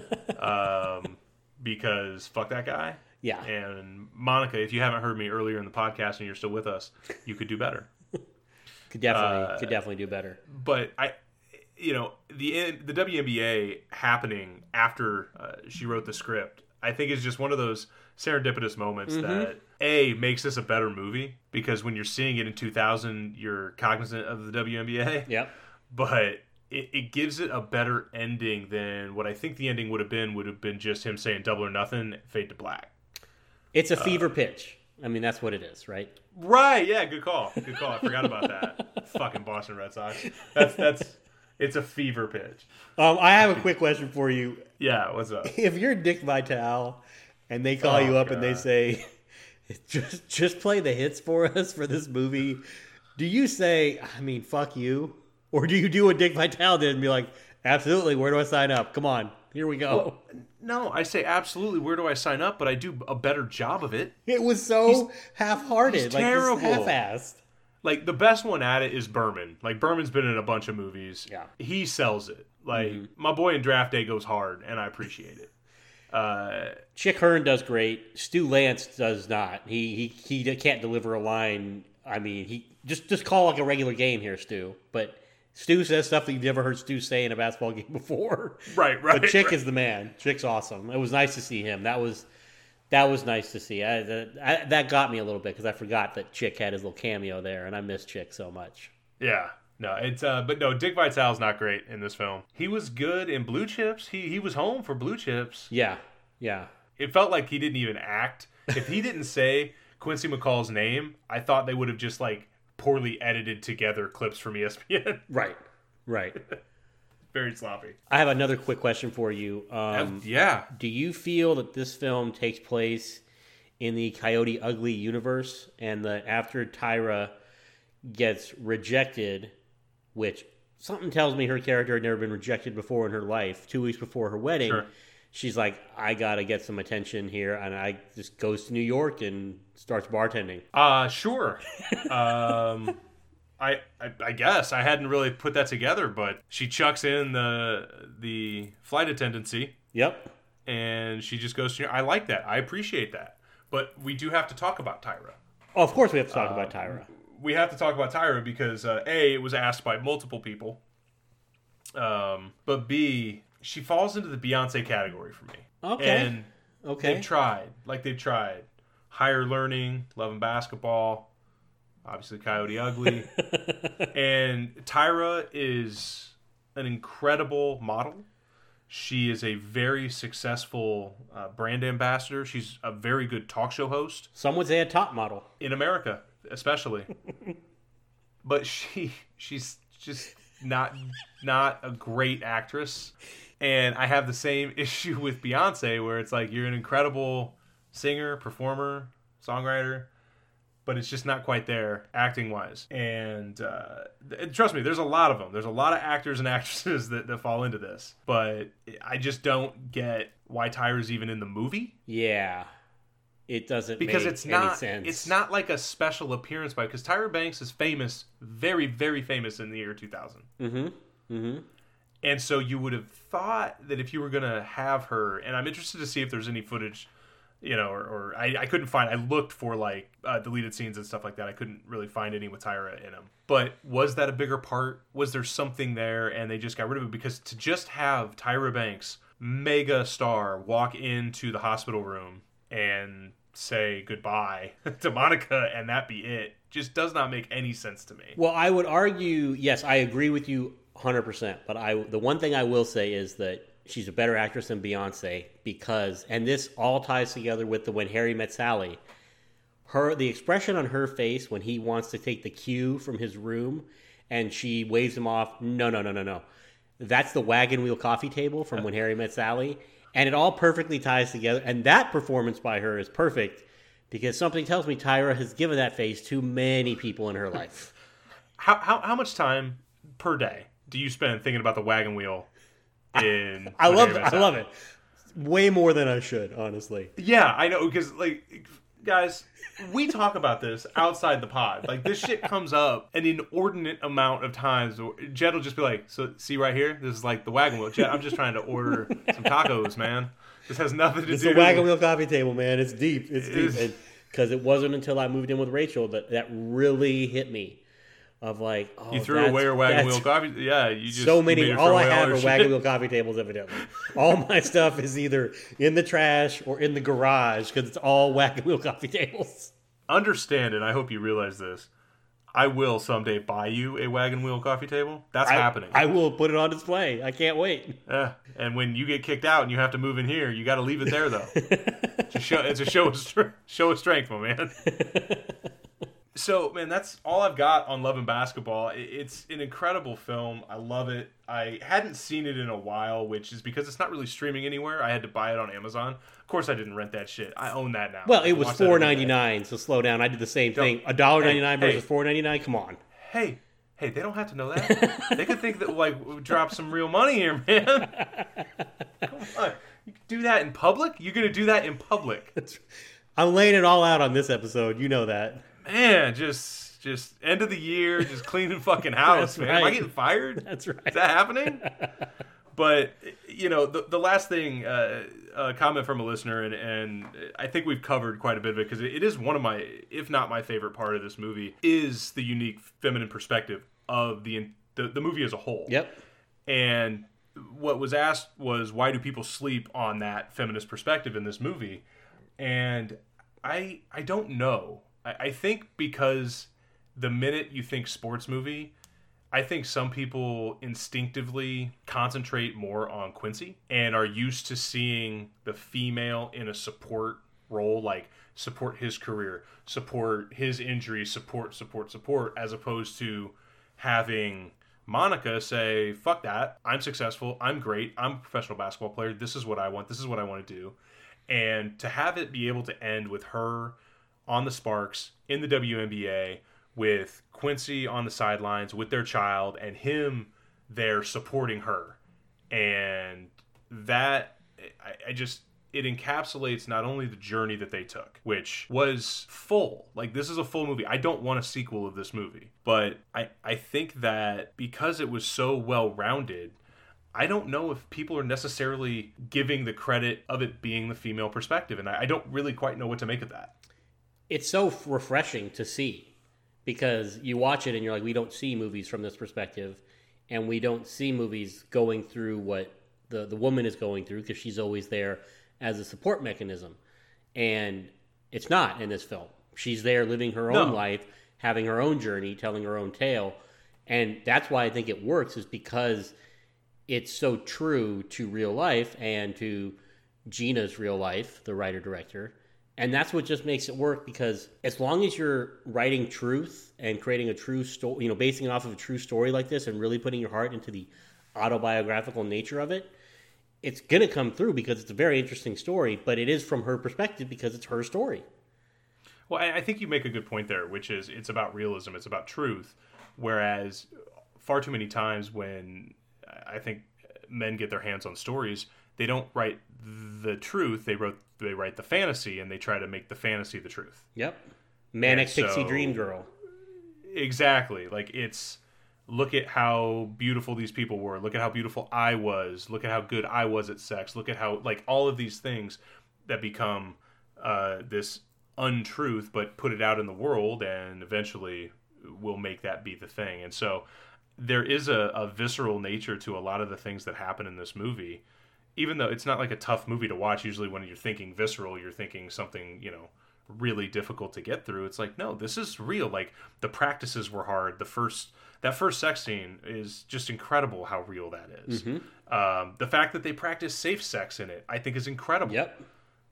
um, because fuck that guy. Yeah. And Monica, if you haven't heard me earlier in the podcast and you're still with us, you could do better. could definitely uh, could definitely do better. But I, you know, the the W N B A happening after uh, she wrote the script, I think is just one of those serendipitous moments mm-hmm. that A, makes this a better movie because when you're seeing it in two thousand, you're cognizant of the W N B A. Yep. But it, it gives it a better ending than what I think the ending would have been, would have been just him saying double or nothing, fade to black. It's a fever uh, pitch. I mean, that's what it is, right? Right, yeah, good call. Good call. I forgot about that. Fucking Boston Red Sox. That's, that's, it's a fever pitch. Um, I have a quick question for you. Yeah, what's up? If you're Dick Vitale and they call oh, you up God. and they say, just just play the hits for us for this movie, do you say, I mean, fuck you? Or do you do what Dick Vitale did and be like, absolutely, where do I sign up? Come on, here we go. Well, no, I say absolutely, where do I sign up? But I do a better job of it. It was so he's, half-hearted. He's like, terrible. Half-assed. Like, the best one at it is Berman. Like, Berman's been in a bunch of movies. Yeah. He sells it. Like, mm-hmm. my boy in Draft Day goes hard, and I appreciate it. Uh, Chick Hearn does great. Stu Lance does not. He he he can't deliver a line. I mean, he just just call like a regular game here, Stu. But Stu says stuff that you've never heard Stu say in a basketball game before. Right, right. But Chick right. is the man. Chick's awesome. It was nice to see him. That was that was nice to see. I, I, that got me a little bit because I forgot that Chick had his little cameo there, and I miss Chick so much. Yeah. No, it's uh, but no, Dick Vitale's not great in this film. He was good in Blue Chips. He he was home for Blue Chips. Yeah, yeah. It felt like he didn't even act. If he didn't say Quincy McCall's name, I thought they would have just like poorly edited together clips from E S P N. Right, right. Very sloppy. I have another quick question for you. Um, yeah. Do you feel that this film takes place in the Coyote Ugly universe, and that after Tyra gets rejected, which something tells me her character had never been rejected before in her life, two weeks before her wedding, sure. she's like, I gotta get some attention here, and I just goes to New York and starts bartending. Uh, sure. um, I, I I guess I hadn't really put that together, but she chucks in the the flight attendancy. Yep. And she just goes to. I like that. I appreciate that. But we do have to talk about Tyra. Oh, of course we have to talk uh, about Tyra. We have to talk about Tyra because uh, A, it was asked by multiple people. Um, but B, she falls into the Beyonce category for me. Okay. And okay. they've tried. Like, they've tried. Higher Learning, Love and Basketball, obviously Coyote Ugly. And Tyra is an incredible model. She is a very successful uh, brand ambassador. She's a very good talk show host. Some would say a top model. In America, especially. But she she's just not not a great actress. And I have the same issue with Beyonce, where it's like, you're an incredible singer, performer, songwriter, but it's just not quite there acting-wise. And uh, trust me, there's a lot of them. There's a lot of actors and actresses that, that fall into this. But I just don't get why Tyra's even in the movie. Yeah. It doesn't because make it's any not, sense. It's not like a special appearance by... Because Tyra Banks is famous, very, very famous in the year two thousand. Mm-hmm. Mm-hmm. And so you would have thought that if you were going to have her... And I'm interested to see if there's any footage... You know, or, or I, I couldn't find... I looked for, like, uh, deleted scenes and stuff like that. I couldn't really find any with Tyra in them. But was that a bigger part? Was there something there and they just got rid of it? Because to just have Tyra Banks, mega star, walk into the hospital room and say goodbye to Monica and that be it, just does not make any sense to me. Well, I would argue, yes, I agree with you one hundred percent. But I, the one thing I will say is that she's a better actress than Beyonce because, and this all ties together with the When Harry Met Sally, her, the expression on her face when he wants to take the cue from his room and she waves him off, no, no, no, no, no. That's the wagon wheel coffee table from When Harry Met Sally. And it all perfectly ties together. And that performance by her is perfect because something tells me Tyra has given that face to many people in her life. How, how, how much time per day do you spend thinking about the wagon wheel in I love it. I love it. Way more than I should, honestly. Yeah, I know, because, like, guys, we talk about this outside the pod. Like, this shit comes up an inordinate amount of times. Jed will just be like, so, see right here? This is like the wagon wheel. Jed, I'm just trying to order some tacos, man. This has nothing to it's do... It's the wagon wheel coffee table, man. It's deep. It's it deep. Because it wasn't until I moved in with Rachel that that really hit me. Of like, oh, you threw away your wagon wheel coffee. Yeah, you just so many. You all I have are wagon wheel coffee tables. Evidently, all my stuff is either in the trash or in the garage because it's all wagon wheel coffee tables. Understand, and I hope you realize this. I will someday buy you a wagon wheel coffee table. That's I, happening. I will put it on display. I can't wait. Yeah, and when you get kicked out and you have to move in here, you got to leave it there though. it's, a show, it's a show of show of strength, my man. So, man, that's all I've got on Love and Basketball. It's an incredible film. I love it. I hadn't seen it in a while, which is because it's not really streaming anywhere. I had to buy it on Amazon. Of course, I didn't rent that shit. I own that now. Well, it was four ninety-nine, so slow down. I did the same thing. one dollar ninety-nine hey, versus four ninety-nine. Come on. Hey, hey, they don't have to know that. They could think that, like, we drop some real money here, man. Come on. You can do that in public? You're going to do that in public. I'm laying it all out on this episode. You know that. Man, just just end of the year, just cleaning fucking house, man. Right. Am I getting fired? That's right. Is that happening? But, you know, the the last thing, uh, a comment from a listener, and, and I think we've covered quite a bit of it, because it is one of my, if not my favorite part of this movie, is the unique feminine perspective of the the, the movie as a whole. Yep. And what was asked was, why do people sleep on that feminist perspective in this movie? And I I don't know. I think because the minute you think sports movie, I think some people instinctively concentrate more on Quincy and are used to seeing the female in a support role, like support his career, support his injury, support, support, support, as opposed to having Monica say, fuck that, I'm successful, I'm great, I'm a professional basketball player, this is what I want, this is what I want to do. And to have it be able to end with her on the Sparks in the W N B A with Quincy on the sidelines with their child and him there supporting her. And that, I, I just, it encapsulates not only the journey that they took, which was full. Like, this is a full movie. I don't want a sequel of this movie. But I, I think that because it was so well-rounded, I don't know if people are necessarily giving the credit of it being the female perspective. And I, I don't really quite know what to make of that. It's so refreshing to see because you watch it and you're like, we don't see movies from this perspective, and we don't see movies going through what the, the woman is going through because she's always there as a support mechanism. And It's not in this film. She's there living her No. own life, having her own journey, telling her own tale. And that's why I think it works, is because it's so true to real life and to Gina's real life, the writer-director. And that's what just makes it work, because as long as you're writing truth and creating a true story, you know, basing it off of a true story like this and really putting your heart into the autobiographical nature of it, it's going to come through because it's a very interesting story, but it is from her perspective because it's her story. Well, I I think you make a good point there, which is it's about realism, it's about truth, whereas far too many times when I think men get their hands on stories, they don't write the truth, they wrote they write the fantasy, and they try to make the fantasy the truth. Yep. Manic And Pixie so- Dream Girl. Exactly. Like, it's, look at how beautiful these people were. Look at how beautiful I was. Look at how good I was at sex. Look at how, like, all of these things that become uh, this untruth, but put it out in the world, and eventually will make that be the thing. And so there is a, a visceral nature to a lot of the things that happen in this movie, even though it's not like a tough movie to watch. Usually when you're thinking visceral, you're thinking something, you know, really difficult to get through. It's like, no, this is real. Like, the practices were hard. The first that first sex scene is just incredible how real that is. Mhm. Um, the fact that they practice safe sex in it, I think, is incredible. Yep.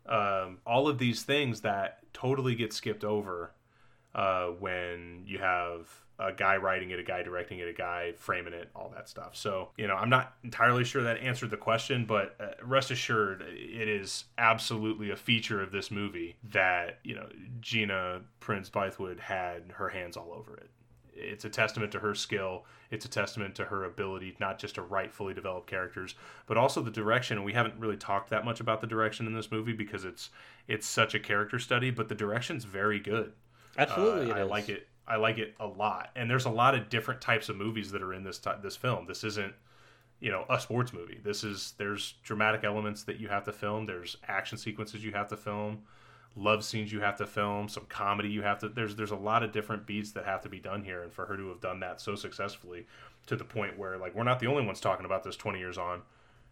Um, all of these things that totally get skipped over uh, when you have a guy writing it, a guy directing it, a guy framing it, all that stuff. So, you know, I'm not entirely sure that answered the question, but uh, rest assured, it is absolutely a feature of this movie that, you know, Gina Prince Bythewood had her hands all over it. It's a testament to her skill. It's a testament to her ability not just to write fully developed characters, but also the direction. And we haven't really talked that much about the direction in this movie because it's it's such a character study, but the direction's very good. Absolutely, Uh, it I is. like it. I like it a lot. And there's a lot of different types of movies that are in this ty- this film. This isn't, you know, a sports movie. This is there's dramatic elements that you have to film. There's action sequences you have to film. Love scenes you have to film, some comedy you have to there's there's a lot of different beats that have to be done here, and for her to have done that so successfully to the point where, like, we're not the only ones talking about this twenty years on,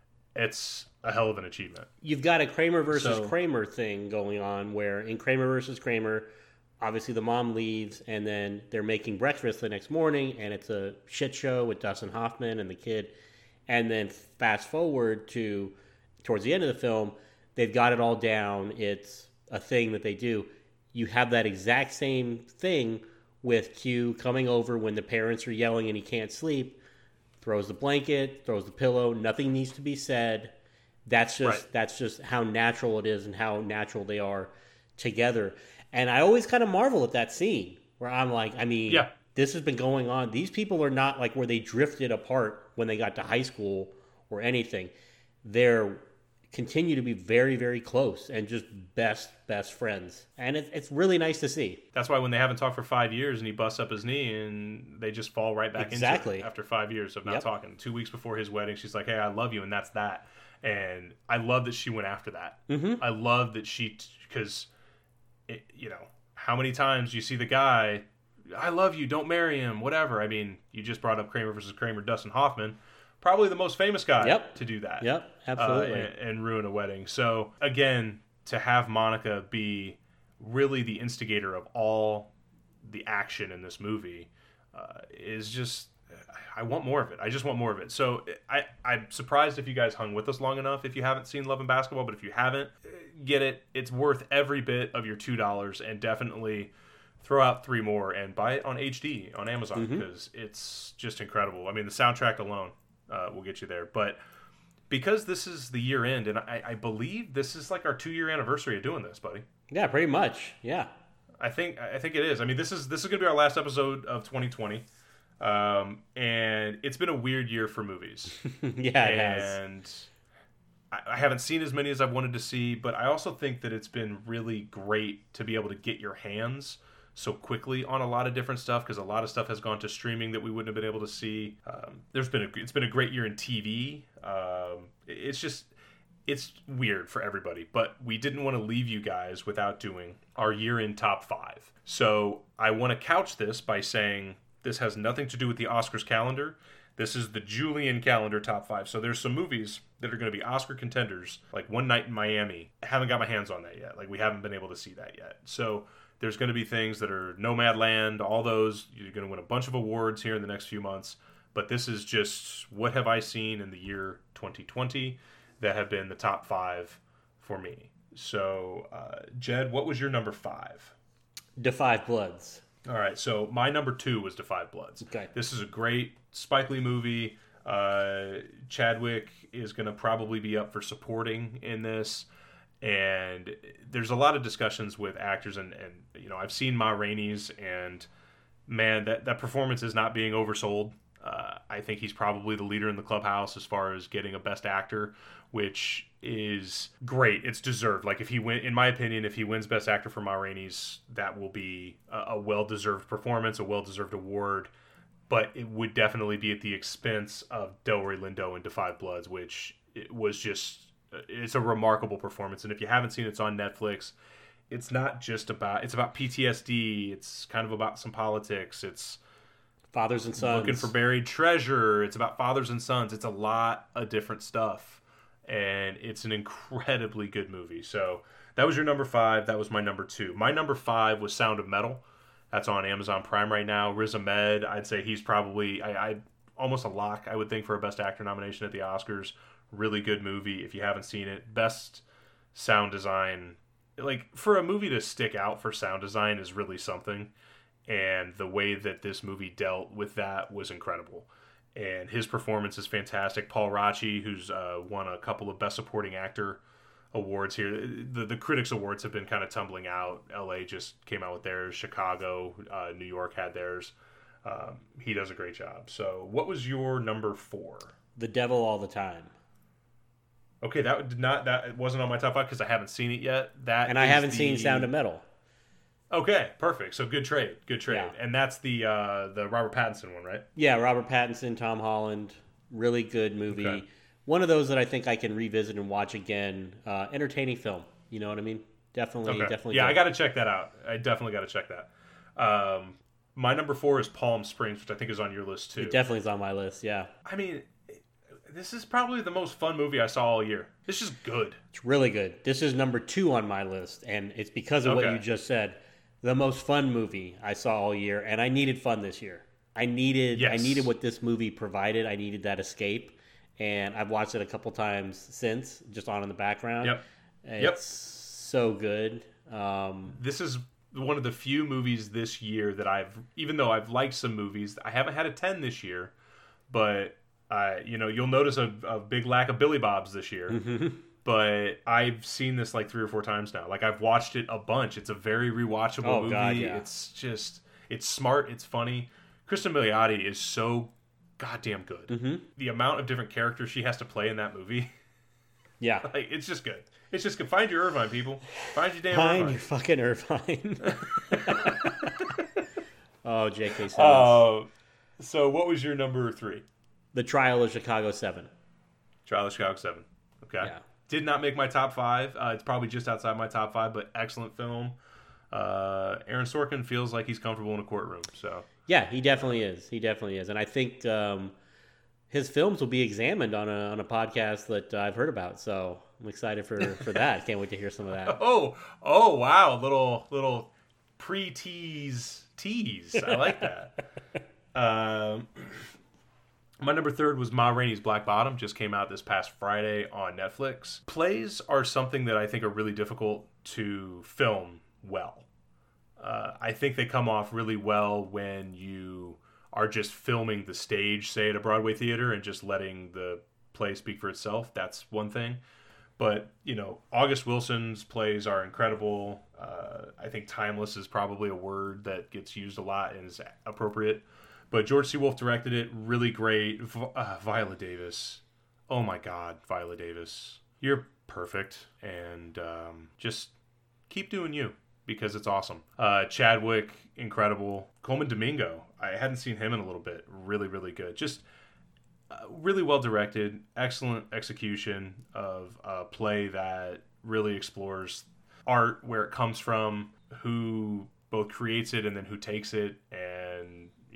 it's a hell of an achievement. You've got a Kramer versus So- Kramer thing going on, where in Kramer versus Kramer, obviously the mom leaves, and then they're making breakfast the next morning, and it's a shit show with Dustin Hoffman and the kid. And then fast forward to towards the end of the film, they've got it all down. It's a thing that they do. You have that exact same thing with Q coming over when the parents are yelling and he can't sleep, throws the blanket, throws the pillow, nothing needs to be said. That's just Right. that's just how natural it is and how natural they are together. And I always kind of marvel at that scene where I'm like, I mean, Yeah. this has been going on. These people are not like where they drifted apart when they got to high school or anything. They're continue to be very, very close and just best, best friends. And it's it's really nice to see. That's why when they haven't talked for five years and he busts up his knee and they just fall right back Exactly. into it after five years of not Yep. talking. Two weeks before his wedding, she's like, hey, I love you, and that's that. And I love that she went after that. Mm-hmm. I love that she, because, you know, how many times you see the guy, I love you, don't marry him, whatever. I mean, you just brought up Kramer versus Kramer, Dustin Hoffman. Probably the most famous guy Yep. to do that. Yep, absolutely. Uh, and, and ruin a wedding. So, again, to have Monica be really the instigator of all the action in this movie uh, is just, I want more of it. I just want more of it. So I, I'm surprised if you guys hung with us long enough if you haven't seen Love and Basketball, but if you haven't, get it. It's worth every bit of your two dollars, and definitely throw out three more and buy it on H D on Amazon Mhm. because it's just incredible. I mean, the soundtrack alone uh, will get you there. But because this is the year end, and I, I believe this is like our two-year anniversary of doing this, buddy. Yeah, pretty much. Yeah. I think I think it is. I mean, this is this is going to be our last episode of twenty twenty, um, and it's been a weird year for movies. Yeah, it has. And I, I haven't seen as many as I've wanted to see, but I also think that it's been really great to be able to get your hands so quickly on a lot of different stuff, because a lot of stuff has gone to streaming that we wouldn't have been able to see. Um, there's been a, it's been a great year in T V. Um, it's just. It's weird for everybody, but we didn't want to leave you guys without doing our year-end top five. So I want to couch this by saying this has nothing to do with the Oscars calendar. This is the Julian calendar top five. So there's some movies that are going to be Oscar contenders, like One Night in Miami. I haven't got my hands on that yet. Like, we haven't been able to see that yet. So there's going to be things that are Nomadland, all those. You're going to win a bunch of awards here in the next few months. But this is just what have I seen in the year twenty twenty that have been the top five for me. So, uh, Jed, what was your number five? Da Five Bloods. All right, so my number two was Da Five Bloods. Okay. This is a great Spike Lee movie. Uh, Chadwick is going to probably be up for supporting in this. And there's a lot of discussions with actors. And, and you know, I've seen Ma Rainey's, and, man, that, that performance is not being oversold. Uh, I think he's probably the leader in the clubhouse as far as getting a Best Actor, which is great. It's deserved. Like, if he win, in my opinion, if he wins Best Actor for Ma Rainey's, that will be a, a well-deserved performance, a well-deserved award. But it would definitely be at the expense of Delroy Lindo in Da Five Bloods, which it was just, it's a remarkable performance. And if you haven't seen it, it's on Netflix. It's not just about, it's about P T S D. It's kind of about some politics. It's fathers and sons. Looking for buried treasure. It's about fathers and sons. It's a lot of different stuff. And it's an incredibly good movie. So that was your number five. That was my number two. My number five was Sound of Metal. That's on Amazon Prime right now. Riz Ahmed, I'd say he's probably I, I almost a lock, I would think, for a Best Actor nomination at the Oscars. Really good movie. If you haven't seen it, best sound design. Like, for a movie to stick out for sound design is really something. And the way that this movie dealt with that was incredible. And his performance is fantastic. Paul Raci, who's uh, won a couple of Best Supporting Actor awards here. The the Critics Awards have been kind of tumbling out. L A just came out with theirs. Chicago, uh, New York had theirs. Um, he does a great job. So what was your number four? The Devil All the Time. Okay, that did not that it wasn't on my top five because I haven't seen it yet. That and I haven't the... seen Sound of Metal. Okay, perfect. So good trade, good trade. Yeah. And that's the uh, the Robert Pattinson one, right? Yeah, Robert Pattinson, Tom Holland, really good movie. Okay. One of those that I think I can revisit and watch again. Uh, entertaining film, you know what I mean? Definitely, okay. definitely. Yeah, good. I got to check that out. I definitely got to check that. Um, my number four is Palm Springs, which I think is on your list too. It definitely is on my list. Yeah. I mean, this is probably the most fun movie I saw all year. It's just good. It's really good. This is number two on my list, and it's because of okay. what you just said. The most fun movie I saw all year, and I needed fun this year. I needed, yes. I needed what this movie provided. I needed that escape. And I've watched it a couple times since, just on in the background. Yep. It's yep. so good. Um, this is one of the few movies this year that I've, even though I've liked some movies, I haven't had a ten this year, but I, you know, you'll notice a, a big lack of Billy Bob's this year. Mm-hmm. But I've seen this like three or four times now. Like, I've watched it a bunch. It's a very rewatchable oh, movie. God, yeah. It's just, it's smart. It's funny. Kristen Milioti is so goddamn good. Mm-hmm. The amount of different characters she has to play in that movie. Yeah. Like, it's just good. It's just good. Find your Irvine, people. Find your damn Find Irvine. your fucking Irvine. Oh, J K. Simmons. Uh, so what was your number three? The Trial of Chicago seven. Trial of Chicago seven. Okay. Yeah. Did not make my top five. Uh, it's probably just outside my top five, but excellent film. Uh, Aaron Sorkin feels like he's comfortable in a courtroom. So yeah, he definitely is. He definitely is, and I think um, his films will be examined on a on a podcast that I've heard about. So I'm excited for, for that. Can't wait to hear some of that. Oh, oh, wow! Little little pre tease tease. I like that. um. My number third was Ma Rainey's Black Bottom. Just came out this past Friday on Netflix. Plays are something that I think are really difficult to film well. Uh, I think they come off really well when you are just filming the stage, say at a Broadway theater, and just letting the play speak for itself. That's one thing. But, you know, August Wilson's plays are incredible. Uh, I think timeless is probably a word that gets used a lot and is appropriate. But George C. Wolfe directed it. Really great. Uh, Viola Davis. Oh, my God, Viola Davis. You're perfect. And um, just keep doing you because it's awesome. Uh, Chadwick, incredible. Coleman Domingo. I hadn't seen him in a little bit. Really, really good. Just uh, really well directed. Excellent execution of a play that really explores art, where it comes from, who both creates it and then who takes it, and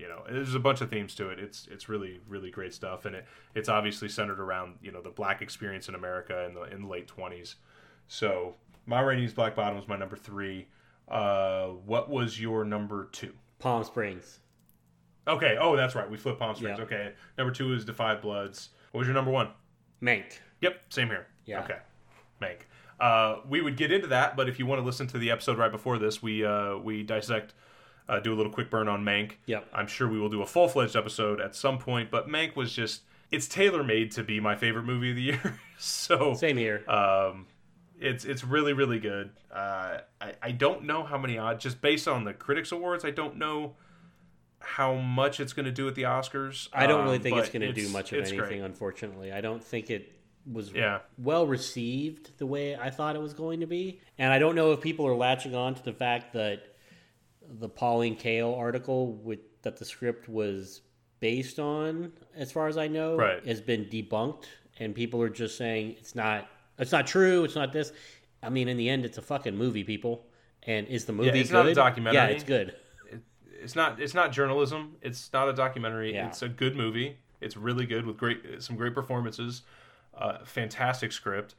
you know, there's a bunch of themes to it. It's it's really really great stuff, and it it's obviously centered around, you know, the black experience in America in the in the late twenties. So Ma Rainey's Black Bottom was my number three. Uh, what was your number two? Palm Springs. Okay. Oh, that's right. We flipped Palm Springs. Yeah. Okay. Number two is Defy Bloods. What was your number one? Mank. Yep. Same here. Yeah. Okay. Mank. Uh, we would get into that, but if you want to listen to the episode right before this, we uh, we dissect, uh, do a little quick burn on Mank. Yep. I'm sure we will do a full-fledged episode at some point, but Mank was just, it's tailor-made to be my favorite movie of the year. So Same here. Um, it's it's really, really good. Uh, I, I don't know how many odds, just based on the Critics Awards, I don't know how much it's going to do at the Oscars. I don't really um, think it's but going to do much of it's anything, great. unfortunately. I don't think it was Yeah. well received the way I thought it was going to be. And I don't know if people are latching on to the fact that the Pauline Kael article with, that the script was based on, as far as I know, Right. has been debunked. And people are just saying it's not it's not true, it's not this. I mean, in the end, it's a fucking movie, people. And is the movie Yeah, it's good? not a documentary. Yeah, it's good. It's not. It's not journalism. It's not a documentary. Yeah. It's a good movie. It's really good with great, some great performances, uh, fantastic script,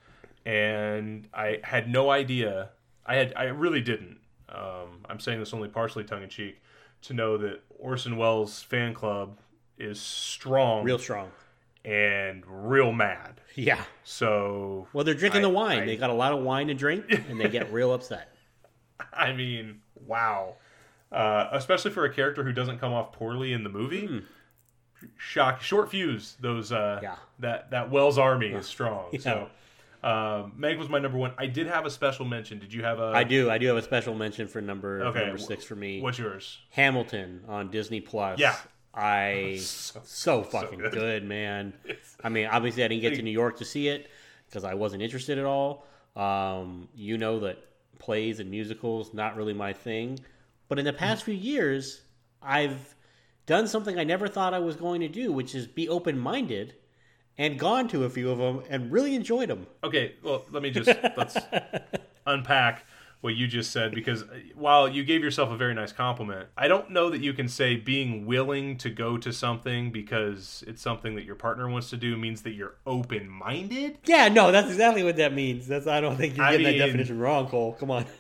and I had no idea. I had. I really didn't. Um, I'm saying this only partially tongue in cheek, to know that Orson Welles' fan club is strong, Real strong. and real mad. Yeah. So Well, they're drinking I- the wine. I- They got a lot of wine to drink, and they get real upset. I mean, wow. Uh, especially for a character who doesn't come off poorly in the movie. Mm. Shock, short fuse. Those uh, Yeah. that that Wells Army is strong. Yeah. So, um, Meg was my number one. I did have a special mention. Did you have a? I do. I do have a special mention for number Okay, number six for me. What's yours? Hamilton on Disney Plus. Yeah. I So- so, fucking so good. good. man. I mean, obviously, I didn't get to New York to see it because I wasn't interested at all. Um, you know that plays and musicals not really my thing, but in the past few years, I've done something I never thought I was going to do, which is be open-minded, and gone to a few of them and really enjoyed them. Okay, well, let me just let's unpack what you just said, because while you gave yourself a very nice compliment, I don't know that you can say being willing to go to something because it's something that your partner wants to do means that you're open-minded. Yeah, no, that's exactly what that means. That's I don't think you're I getting mean- that definition wrong, Cole. Come on.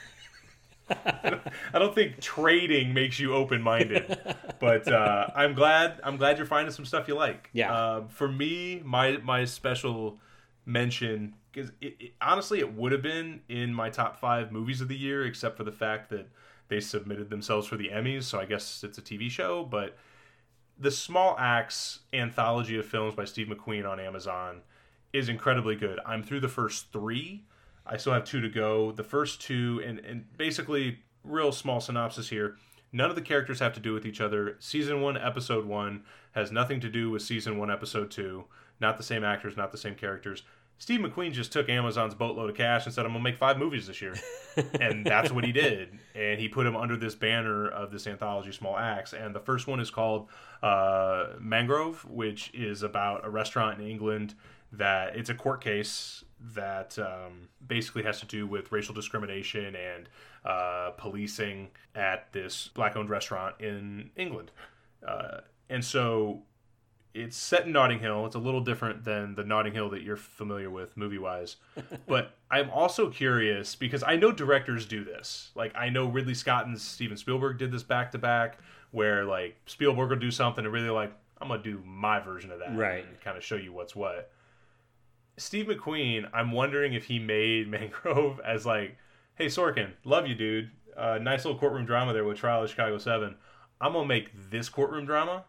I don't think trading makes you open-minded, but uh, I'm glad. I'm glad you're finding some stuff you like. Yeah. Uh, for me, my my special mention, because it, it, honestly, it would have been in my top five movies of the year, except for the fact that they submitted themselves for the Emmys. So I guess it's a T V show. But the Small Axe anthology of films by Steve McQueen on Amazon is incredibly good. I'm through the first three. I still have two to go. The first two, and, and basically, real small synopsis here. None of the characters have to do with each other. Season one, episode one has nothing to do with season one, episode two. Not the same actors, not the same characters. Steve McQueen just took Amazon's boatload of cash and said, I'm going to make five movies this year. And that's what he did. And he put them under this banner of this anthology, Small Axe. And the first one is called uh, Mangrove, which is about a restaurant in England that it's a court case that um, basically has to do with racial discrimination and uh, policing at this black-owned restaurant in England. Uh, and so it's set in Notting Hill. It's a little different than the Notting Hill that you're familiar with movie-wise. But I'm also curious, because I know directors do this. Like, I know Ridley Scott and Steven Spielberg did this back-to-back, where, like, Spielberg will do something and really, like, I'm going to do my version of that. Right. And kind of show you what's what. Steve McQueen, I'm wondering if he made Mangrove as like, hey, Sorkin, love you, dude. Uh, nice little courtroom drama there with Trial of Chicago seven. I'm going to make this courtroom drama.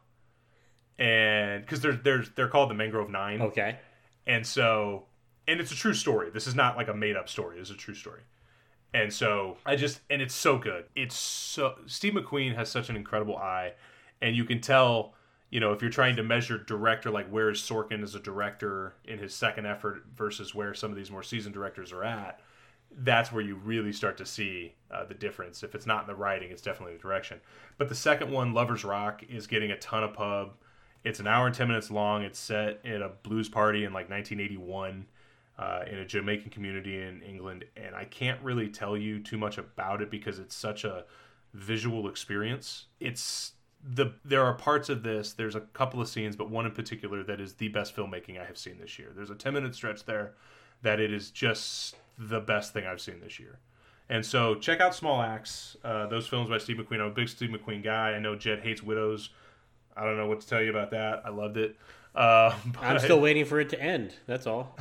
And because they're, they're, they're called the Mangrove Nine. Okay. And so, and it's a true story. This is not like a made up story. This is a true story. And so I just, and it's so good. It's so, Steve McQueen has such an incredible eye. And you can tell, you know, if you're trying to measure director, like where is Sorkin as a director in his second effort versus where some of these more seasoned directors are at, that's where you really start to see uh, the difference. If it's not in the writing, it's definitely the direction. But the second one, Lover's Rock, is getting a ton of pub. It's an hour and ten minutes long. It's set at a blues party in like nineteen eighty-one uh, in a Jamaican community in England. And I can't really tell you too much about it because it's such a visual experience. It's the there are parts of this, there's a couple of scenes, but one in particular that is the best filmmaking I have seen this year. There's a ten-minute stretch there that it is just the best thing I've seen this year. And so check out Small Axe, uh, those films by Steve McQueen. I'm a big Steve McQueen guy. I know Jed hates Widows. I don't know what to tell you about that. I loved it. Uh, but... I'm still waiting for it to end. That's all.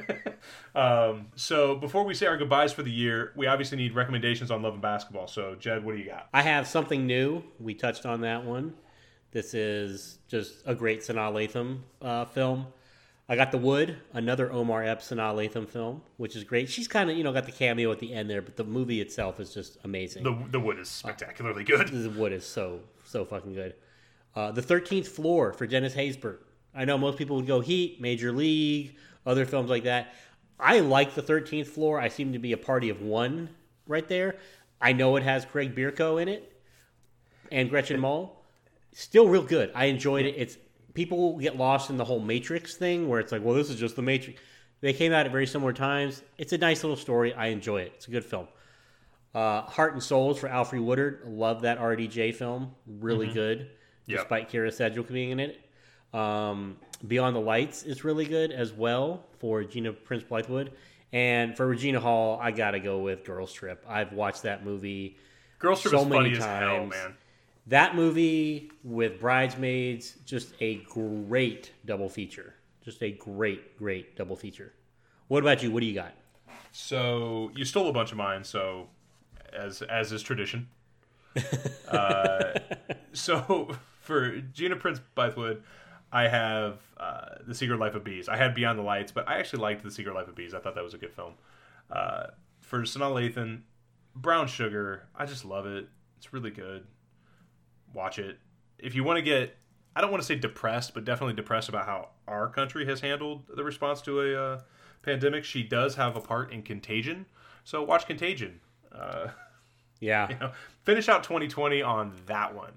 um, so before we say our goodbyes for the year, we obviously need recommendations on Love and Basketball. So Jed, what do you got? I have something new. We touched on that one. This is just a great Sanaa Lathan uh, film. I got The Wood, another Omar Epps Sanaa Lathan film, which is great. She's kind of, you know, got the cameo at the end there, but the movie itself is just amazing. The The Wood is spectacularly good. The Wood is so, so fucking good. Uh, the thirteenth Floor for Dennis Haysbert. I know most people would go Heat, Major League, other films like that. I like The thirteenth Floor. I seem to be a party of one right there. I know it has Craig Bierko in it and Gretchen Mol. Still real good. I enjoyed it. It's people get lost in the whole Matrix thing where it's like, well, this is just the Matrix. They came out at very similar times. It's a nice little story. I enjoy it. It's a good film. Uh, Heart and Souls for Alfre Woodard. Love that R D J film. Really mm-hmm. good. Yep. Despite Kira Sedgwick being in it. Um, Beyond the Lights is really good as well for Gina Prince Blythewood. And for Regina Hall, I gotta go with Girls Trip. I've watched that movie Girls Trip so is many funny times. as hell, man. That movie with Bridesmaids, just a great double feature. Just a great, great double feature. What about you? What do you got? So you stole a bunch of mine. So as as is tradition. uh, so for Gina Prince Bythewood, I have uh, The Secret Life of Bees. I had Beyond the Lights, but I actually liked The Secret Life of Bees. I thought that was a good film. Uh, for Sanaa Lathan, Brown Sugar. I just love it. It's really good. Watch it. If you want to get, I don't want to say depressed, but definitely depressed about how our country has handled the response to a uh, pandemic. She does have a part in Contagion. So watch Contagion. Uh, yeah. You know, finish out twenty twenty on that one.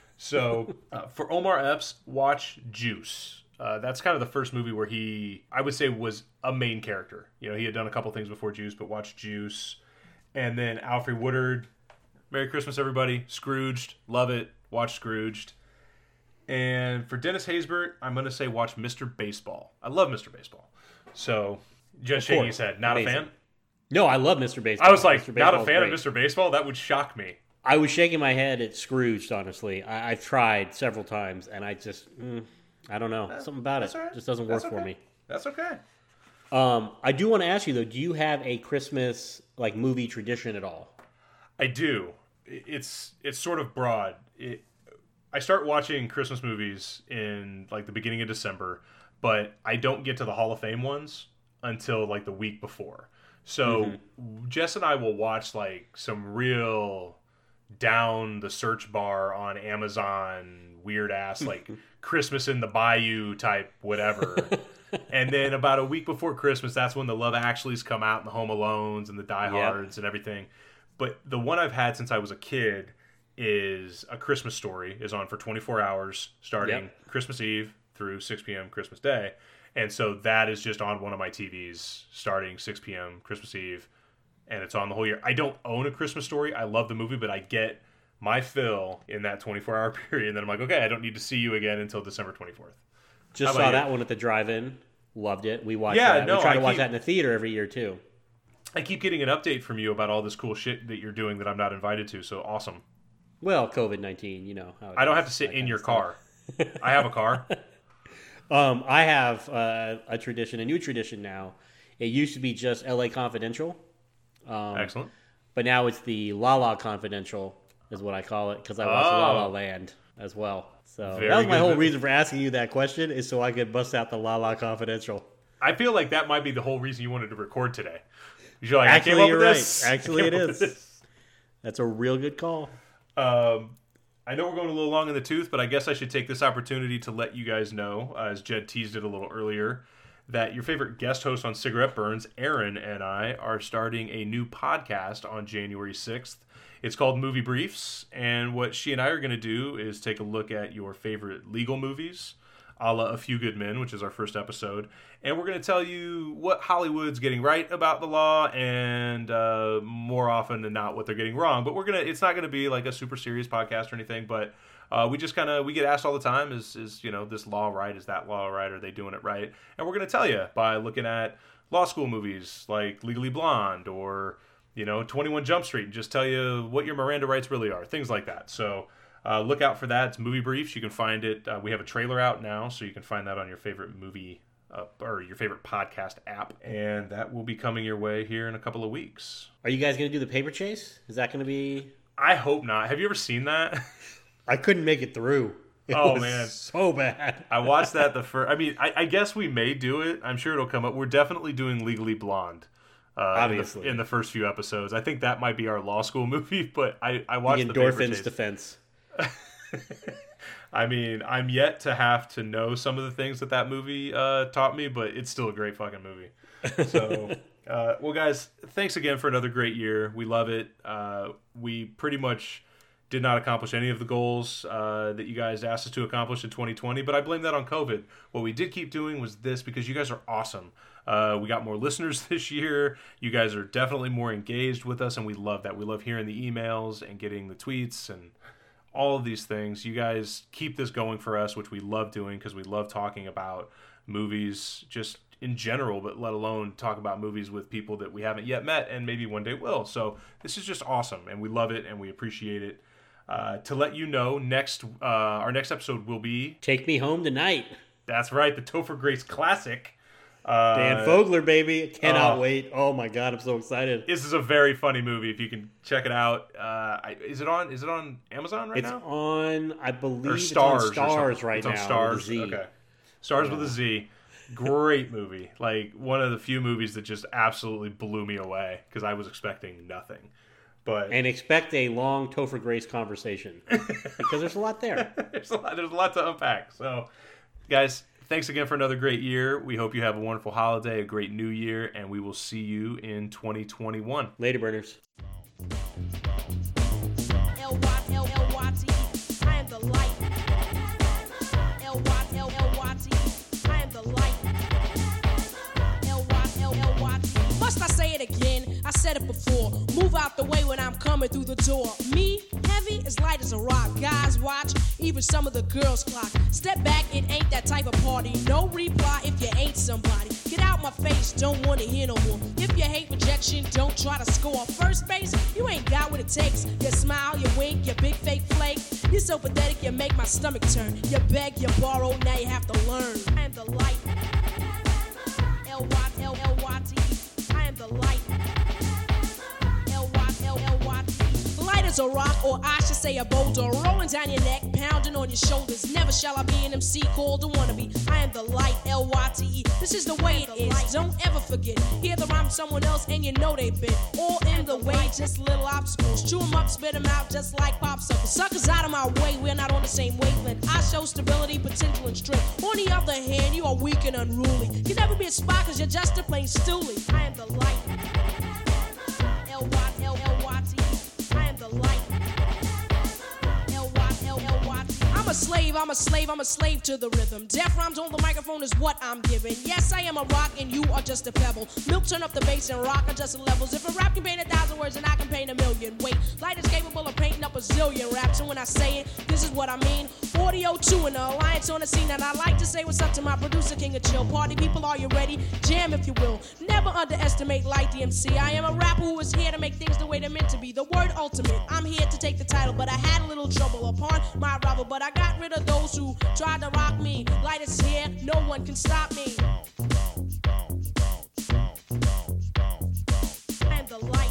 So uh, for Omar Epps, watch Juice. Uh, that's kind of the first movie where he, I would say, was a main character. You know, he had done a couple things before Juice, but watch Juice. And then Alfre Woodard, Merry Christmas, everybody. Scrooged, love it. Watch Scrooged. And for Dennis Haysbert, I'm going to say watch Mister Baseball. I love Mister Baseball. So, just shaking his head. Not Amazing. a fan? No, I love Mister Baseball. I was like, Mister not a fan great. of Mister Baseball? That would shock me. I was shaking my head at Scrooged, honestly. I, I've tried several times, and I just, mm, I don't know. Something about it right. just doesn't work okay. for me. That's okay. Um, I do want to ask you, though, do you have a Christmas like movie tradition at all? I do. It's it's sort of broad. It, I start watching Christmas movies in like the beginning of December, but I don't get to the Hall of Fame ones until like the week before. So mm-hmm. Jess and I will watch like some real down the search bar on Amazon weird ass like Christmas in the Bayou type whatever. And then about a week before Christmas, that's when the Love Actuallys come out and the Home Alones and the Die Hards yep. and everything. But the one I've had since I was a kid is A Christmas Story is on for twenty-four hours starting yep. Christmas Eve through six p.m. Christmas Day. And so that is just on one of my T Vs starting six p.m. Christmas Eve. And it's on the whole year. I don't own A Christmas Story. I love the movie, but I get my fill in that twenty-four hour period. And then I'm like, okay, I don't need to see you again until December twenty-fourth. Just saw you? that one at the drive-in. Loved it. We watched yeah, that. No, we try I to watch keep, that in the theater every year, too. I keep getting an update from you about all this cool shit that you're doing that I'm not invited to, so awesome. Well, covid nineteen, you know. How it I don't is, have to sit in your car. I have a car. um, I have uh, a tradition, a new tradition now. It used to be just L A Confidential. Um, Excellent. But now it's the La La Confidential is what I call it, because I watch oh. La La Land as well. So Very that was my good. whole reason for asking you that question, is so I could bust out the La La Confidential. I feel like that might be the whole reason you wanted to record today. You're like, Actually, I came up you're with right. this. Actually, it is. That's a real good call. Um, I know we're going a little long in the tooth, but I guess I should take this opportunity to let you guys know, uh, as Jed teased it a little earlier, that your favorite guest host on Cigarette Burns, Aaron, and I are starting a new podcast on January sixth. It's called Movie Briefs, and what she and I are going to do is take a look at your favorite legal movies. a la A Few Good Men, which is our first episode. And we're going to tell you what Hollywood's getting right about the law and uh, more often than not what they're getting wrong. But we're gonna it's not going to be like a super serious podcast or anything, but uh, we just kind of, we get asked all the time, is, is, you know, this law right? Is that law right? Are they doing it right? And we're going to tell you by looking at law school movies like Legally Blonde or, you know, twenty-one Jump Street, and just tell you what your Miranda rights really are, things like that. So uh, look out for that. It's Movie Briefs. You can find it. Uh, we have a trailer out now, so you can find that on your favorite movie uh, or your favorite podcast app, and that will be coming your way here in a couple of weeks. Are you guys going to do the paper chase? Is that going to be... I hope not. Have you ever seen that? I couldn't make it through. It oh, was man. so bad. I watched that the first... I mean, I, I guess we may do it. I'm sure it'll come up. We're definitely doing Legally Blonde. Uh, Obviously. In the, in the first few episodes. I think that might be our law school movie, but I, I watched the the endorphins defense. I mean, I'm yet to have to know some of the things that that movie uh, taught me, but it's still a great fucking movie. So, uh, well, guys, thanks again for another great year. We love it. Uh, we pretty much did not accomplish any of the goals uh, that you guys asked us to accomplish in twenty twenty, but I blame that on COVID. What we did keep doing was this because you guys are awesome. Uh, we got more listeners this year. You guys are definitely more engaged with us, and we love that. We love hearing the emails and getting the tweets and all of these things. You guys keep this going for us, which we love doing because we love talking about movies just in general, but let alone talk about movies with people that we haven't yet met and maybe one day will. So this is just awesome, and we love it, and we appreciate it. Uh, to let you know, next uh, our next episode will be... Take Me Home Tonight. That's right, the Topher Grace classic. Uh, Dan Fogler, baby. Cannot uh, wait. Oh my god, I'm so excited. This is a very funny movie. If you can check it out. Uh, I, is it on Is it on Amazon right it's now? It's on, I believe, or Stars it's on Stars right it's now. on Stars. With a Z. Okay. Stars yeah. with a Z. Great movie. Like, one of the few movies that just absolutely blew me away because I was expecting nothing. But and expect a long Topher Grace conversation because there's a lot there. there's a lot. There's a lot to unpack. So, guys, thanks again for another great year. We hope you have a wonderful holiday, a great new year, and we will see you in twenty twenty-one. Later, burners. L Y L L Y T E, I am the light. L Y L L Y T E, I am the light. L Y L L Y T E. Must I say it again? I said it before. Move out the way when I'm coming through the door. Me, heavy, as light as a rock. Guys watch, even some of the girls clock. Step back, it ain't that type of party. No reply if you ain't somebody. Get out my face, don't wanna hear no more. If you hate rejection, don't try to score. First base, you ain't got what it takes. You smile, you wink, you big fake flake. You're so pathetic, you make my stomach turn. You beg, you borrow, now you have to learn. I am the light. L Y L L Y T E, I am the light. L Y L L Y T E. Light as a rock, or I should say a boulder, rolling down your neck, pounding on your shoulders. Never shall I be an M C called a wannabe. I am the light, L Y T E. This is the way it is, don't ever forget. Hear the rhyme someone else and you know they fit. All in the way, just little obstacles. Chew them up, spit them out just like popsicles. Suckers out of my way, we're not on the same wavelength. I show stability, potential, and strength. On the other hand, you are weak and unruly. You never be a spy cause you're just a plain stoolie. I am the light. L Y L L Y T E. I am the light. L Y L L Y T E. I'm a slave, I'm a slave, I'm a slave to the rhythm. Death rhymes on the microphone is what I'm giving. Yes, I am a rock and you are just a pebble. Milk turn up the bass and rock adjust the levels. If a rap can paint a thousand words, then I can paint a million. Wait, light is capable of painting up a zillion raps. And when I say it, this is what I mean. Audio two and the alliance on the scene. And I like to say what's up to my producer, King of Chill. Party people, are you ready? Jam if you will. Never underestimate Light the M C. I am a rapper who is here to make things the way they're meant to be. The word ultimate. I'm here to take the title, but I had a little trouble upon my arrival. But I got rid of those who tried to rock me. Light is here, no one can stop me. I am the light.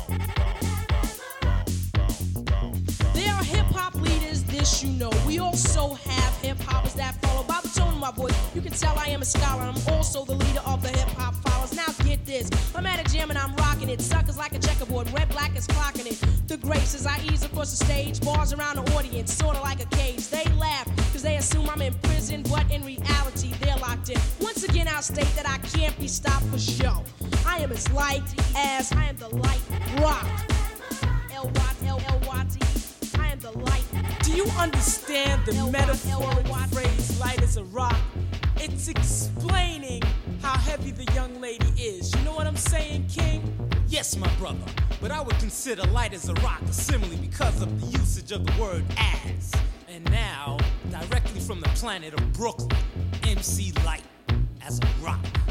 There are hip-hop leaders, this you know. We also have hip-hoppers that follow. By the tone of my voice, you can tell I am a scholar. I'm also the leader of the hip-hop followers. Now get this, I'm at a jam and I'm rocking it. Suckers like a checkerboard, red, black is clocking it. The graces, I ease across the stage, bars around the audience, sorta like a cage. They laugh, cause they assume I'm in prison, but in reality, they're locked in. Once again, I'll state that I can't be stopped for show. I am as light as I am the light rock. L Y L L Y T E, I am the light. Do you understand the metaphoric phrase, light as a rock? It's explaining how heavy the young lady is. You know what I'm saying, King? Yes, my brother, but I would consider light as a rock a simile because of the usage of the word as. And now, directly from the planet of Brooklyn, M C Light as a rock.